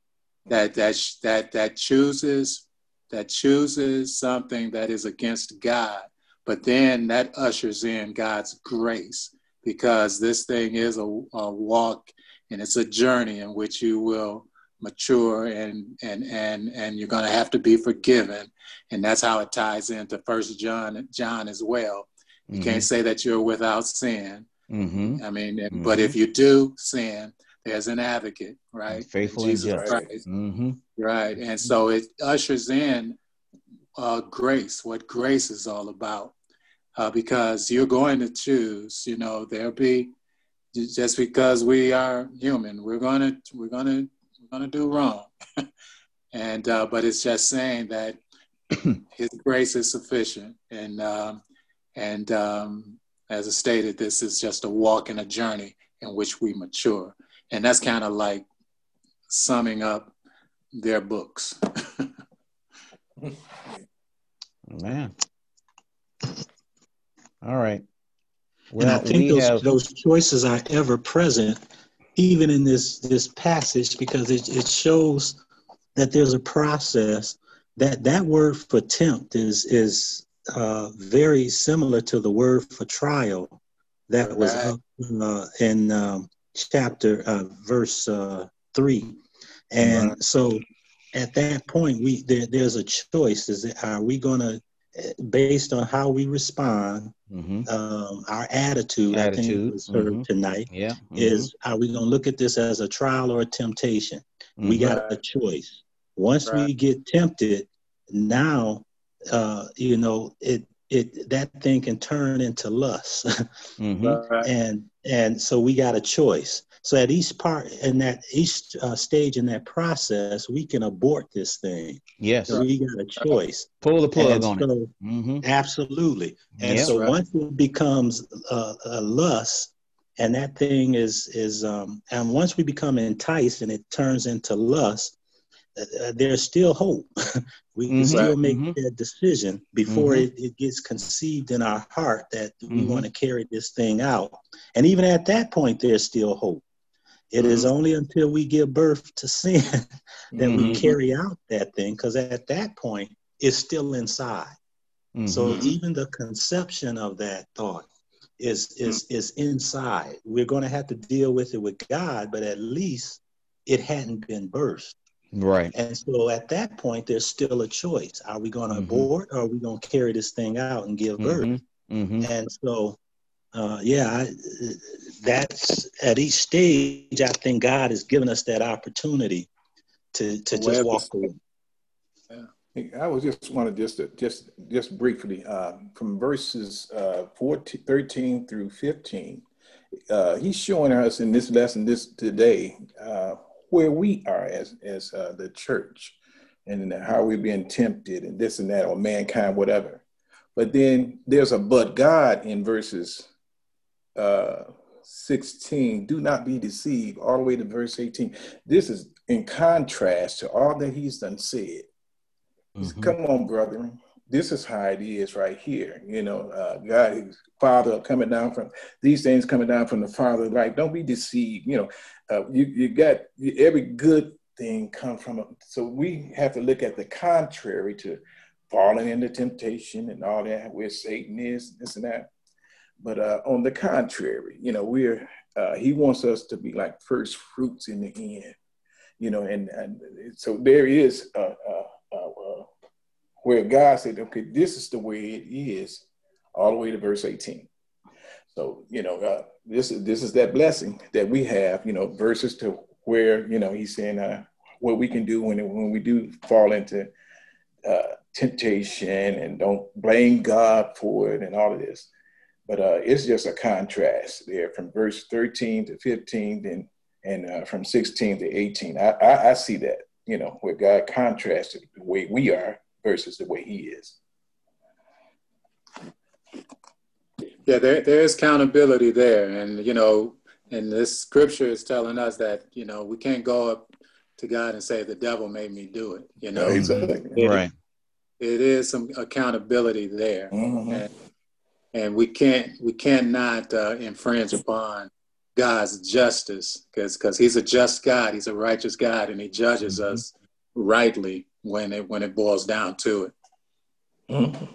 [SPEAKER 5] that chooses something that is against God, but then that ushers in God's grace, because this thing is a walk, and it's a journey in which you will mature, and you're going to have to be forgiven. And that's how it ties into 1 John as well. You can't say that you're without sin. I mean, but if you do sin, there's an advocate, right?
[SPEAKER 1] Faithful
[SPEAKER 5] Jesus
[SPEAKER 1] and just.
[SPEAKER 5] Christ. Right. And so it ushers in grace, what grace is all about, because you're going to choose, there'll be, just because we are human, we're gonna do wrong. And but it's just saying that his grace is sufficient. And as I stated, this is just a walk and a journey in which we mature. And that's kind of like summing up their books.
[SPEAKER 1] Man. All right.
[SPEAKER 8] Well, and I think those choices are ever present, even in this passage, because it shows that there's a process. That word for tempt is very similar to the word for trial that was in chapter verse 3. And so at that point, there's a choice. Are we going to, based on how we respond, our attitude, I think was heard tonight, is, are we going to look at this as a trial or a temptation? We got a choice. Once we get tempted, now, that thing can turn into lust. And so we got a choice. So at each part in that stage in that process, we can abort this thing.
[SPEAKER 1] Yes.
[SPEAKER 8] So we got a choice.
[SPEAKER 1] Pull the plug
[SPEAKER 8] And
[SPEAKER 1] on it.
[SPEAKER 8] Absolutely. And
[SPEAKER 1] Yep.
[SPEAKER 8] so once it becomes a lust, and that thing is and once we become enticed and it turns into lust, there's still hope. We can still make that decision before it gets conceived in our heart that we want to carry this thing out. And even at that point, there's still hope. It is only until we give birth to sin that we carry out that thing, because at that point, it's still inside. So even the conception of that thought is inside. We're going to have to deal with it with God, but at least it hadn't been birthed.
[SPEAKER 1] Right.
[SPEAKER 8] And so at that point, there's still a choice. Are we going to abort, or are we going to carry this thing out and give birth? And so, that's at each stage, I think God has given us that opportunity to just walk away.
[SPEAKER 4] I was just want to just briefly from verses 13 through 15. He's showing us in this lesson today where we are as the church, and how we're being tempted and this and that, or mankind, whatever. But then there's a but God in verses 16. Do not be deceived, all the way to verse 18. This is in contrast to all that he's done said. Come on, brethren. This is how it is right here. God, Father, coming down from these things, coming down from the Father. Like, don't be deceived. You got every good thing come from it. So we have to look at the contrary to falling into temptation and all that, where Satan is, this and that. But on the contrary, he wants us to be like first fruits in the end. And so there is where God said, okay, this is the way it is, all the way to verse 18. So, this is that blessing that we have, versus to where, he's saying what we can do when we do fall into temptation, and don't blame God for it and all of this. But it's just a contrast there from verse 13 to 15 and from 16 to 18. I see that, where God contrasted the way we are versus the way he is.
[SPEAKER 5] Yeah, there's accountability there. And, and this scripture is telling us that, we can't go up to God and say, the devil made me do it.
[SPEAKER 4] Exactly.
[SPEAKER 1] Right.
[SPEAKER 5] It is some accountability there. And we cannot infringe upon God's justice, because he's a just God. He's a righteous God, and he judges us rightly when it boils down to it.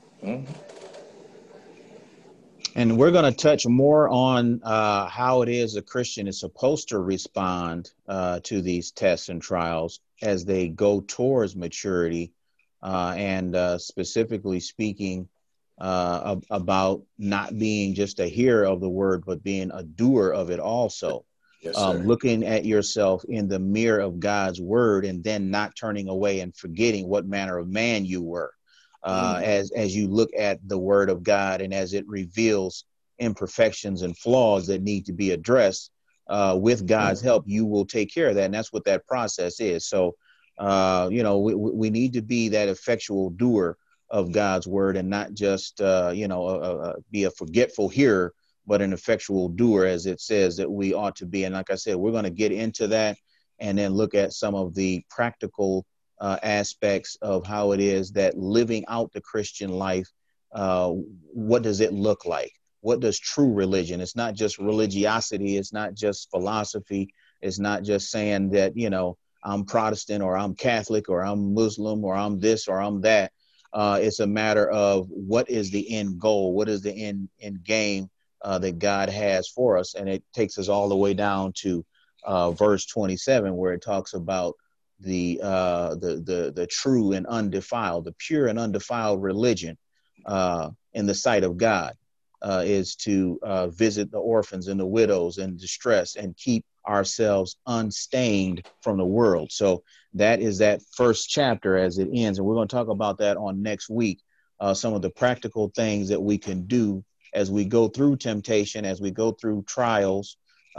[SPEAKER 1] And we're going to touch more on how it is a Christian is supposed to respond to these tests and trials as they go towards maturity, and specifically speaking about not being just a hearer of the word, but being a doer of it also.
[SPEAKER 4] Yes, sir.
[SPEAKER 1] Looking at yourself in the mirror of God's word, and then not turning away and forgetting what manner of man you were. As you look at the word of God, and as it reveals imperfections and flaws that need to be addressed, with God's help, you will take care of that. And that's what that process is. So, we need to be that effectual doer of God's word, and not just, be a forgetful hearer, but an effectual doer, as it says that we ought to be. And like I said, we're going to get into that, and then look at some of the practical aspects of how it is that living out the Christian life, what does it look like? What does true religion? It's not just religiosity. It's not just philosophy. It's not just saying that, I'm Protestant, or I'm Catholic, or I'm Muslim, or I'm this, or I'm that. It's a matter of what is the end goal? What is the end game that God has for us? And it takes us all the way down to verse 27, where it talks about the true and undefiled, the pure and undefiled religion in the sight of God is to visit the orphans and the widows in distress, and keep ourselves unstained from the world. So that is that first chapter as it ends. And we're going to talk about that on next week. Some of the practical things that we can do as we go through temptation, as we go through trials,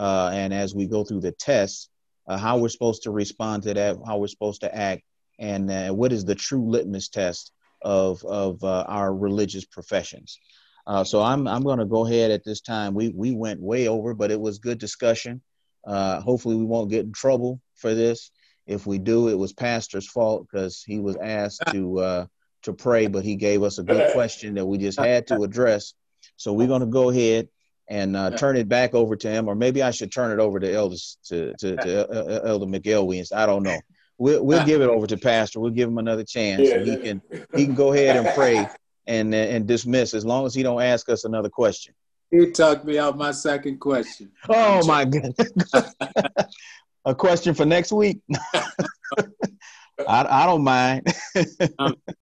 [SPEAKER 1] and as we go through the tests, how we're supposed to respond to that, how we're supposed to act, and what is the true litmus test of our religious professions. So I'm going to go ahead at this time. We went way over, but it was good discussion. Hopefully we won't get in trouble for this. If we do, it was Pastor's fault because he was asked to pray, but he gave us a good question that we just had to address. So we're going to go ahead and turn it back over to him, or maybe I should turn it over to Elder Elder McElwee. I don't know. We'll give it over to Pastor. We'll give him another chance.
[SPEAKER 4] Yeah.
[SPEAKER 1] And he can go ahead and pray and dismiss, as long as he don't ask us another question.
[SPEAKER 5] He talked me out my second question.
[SPEAKER 1] Oh my goodness. A question for next week. I don't mind.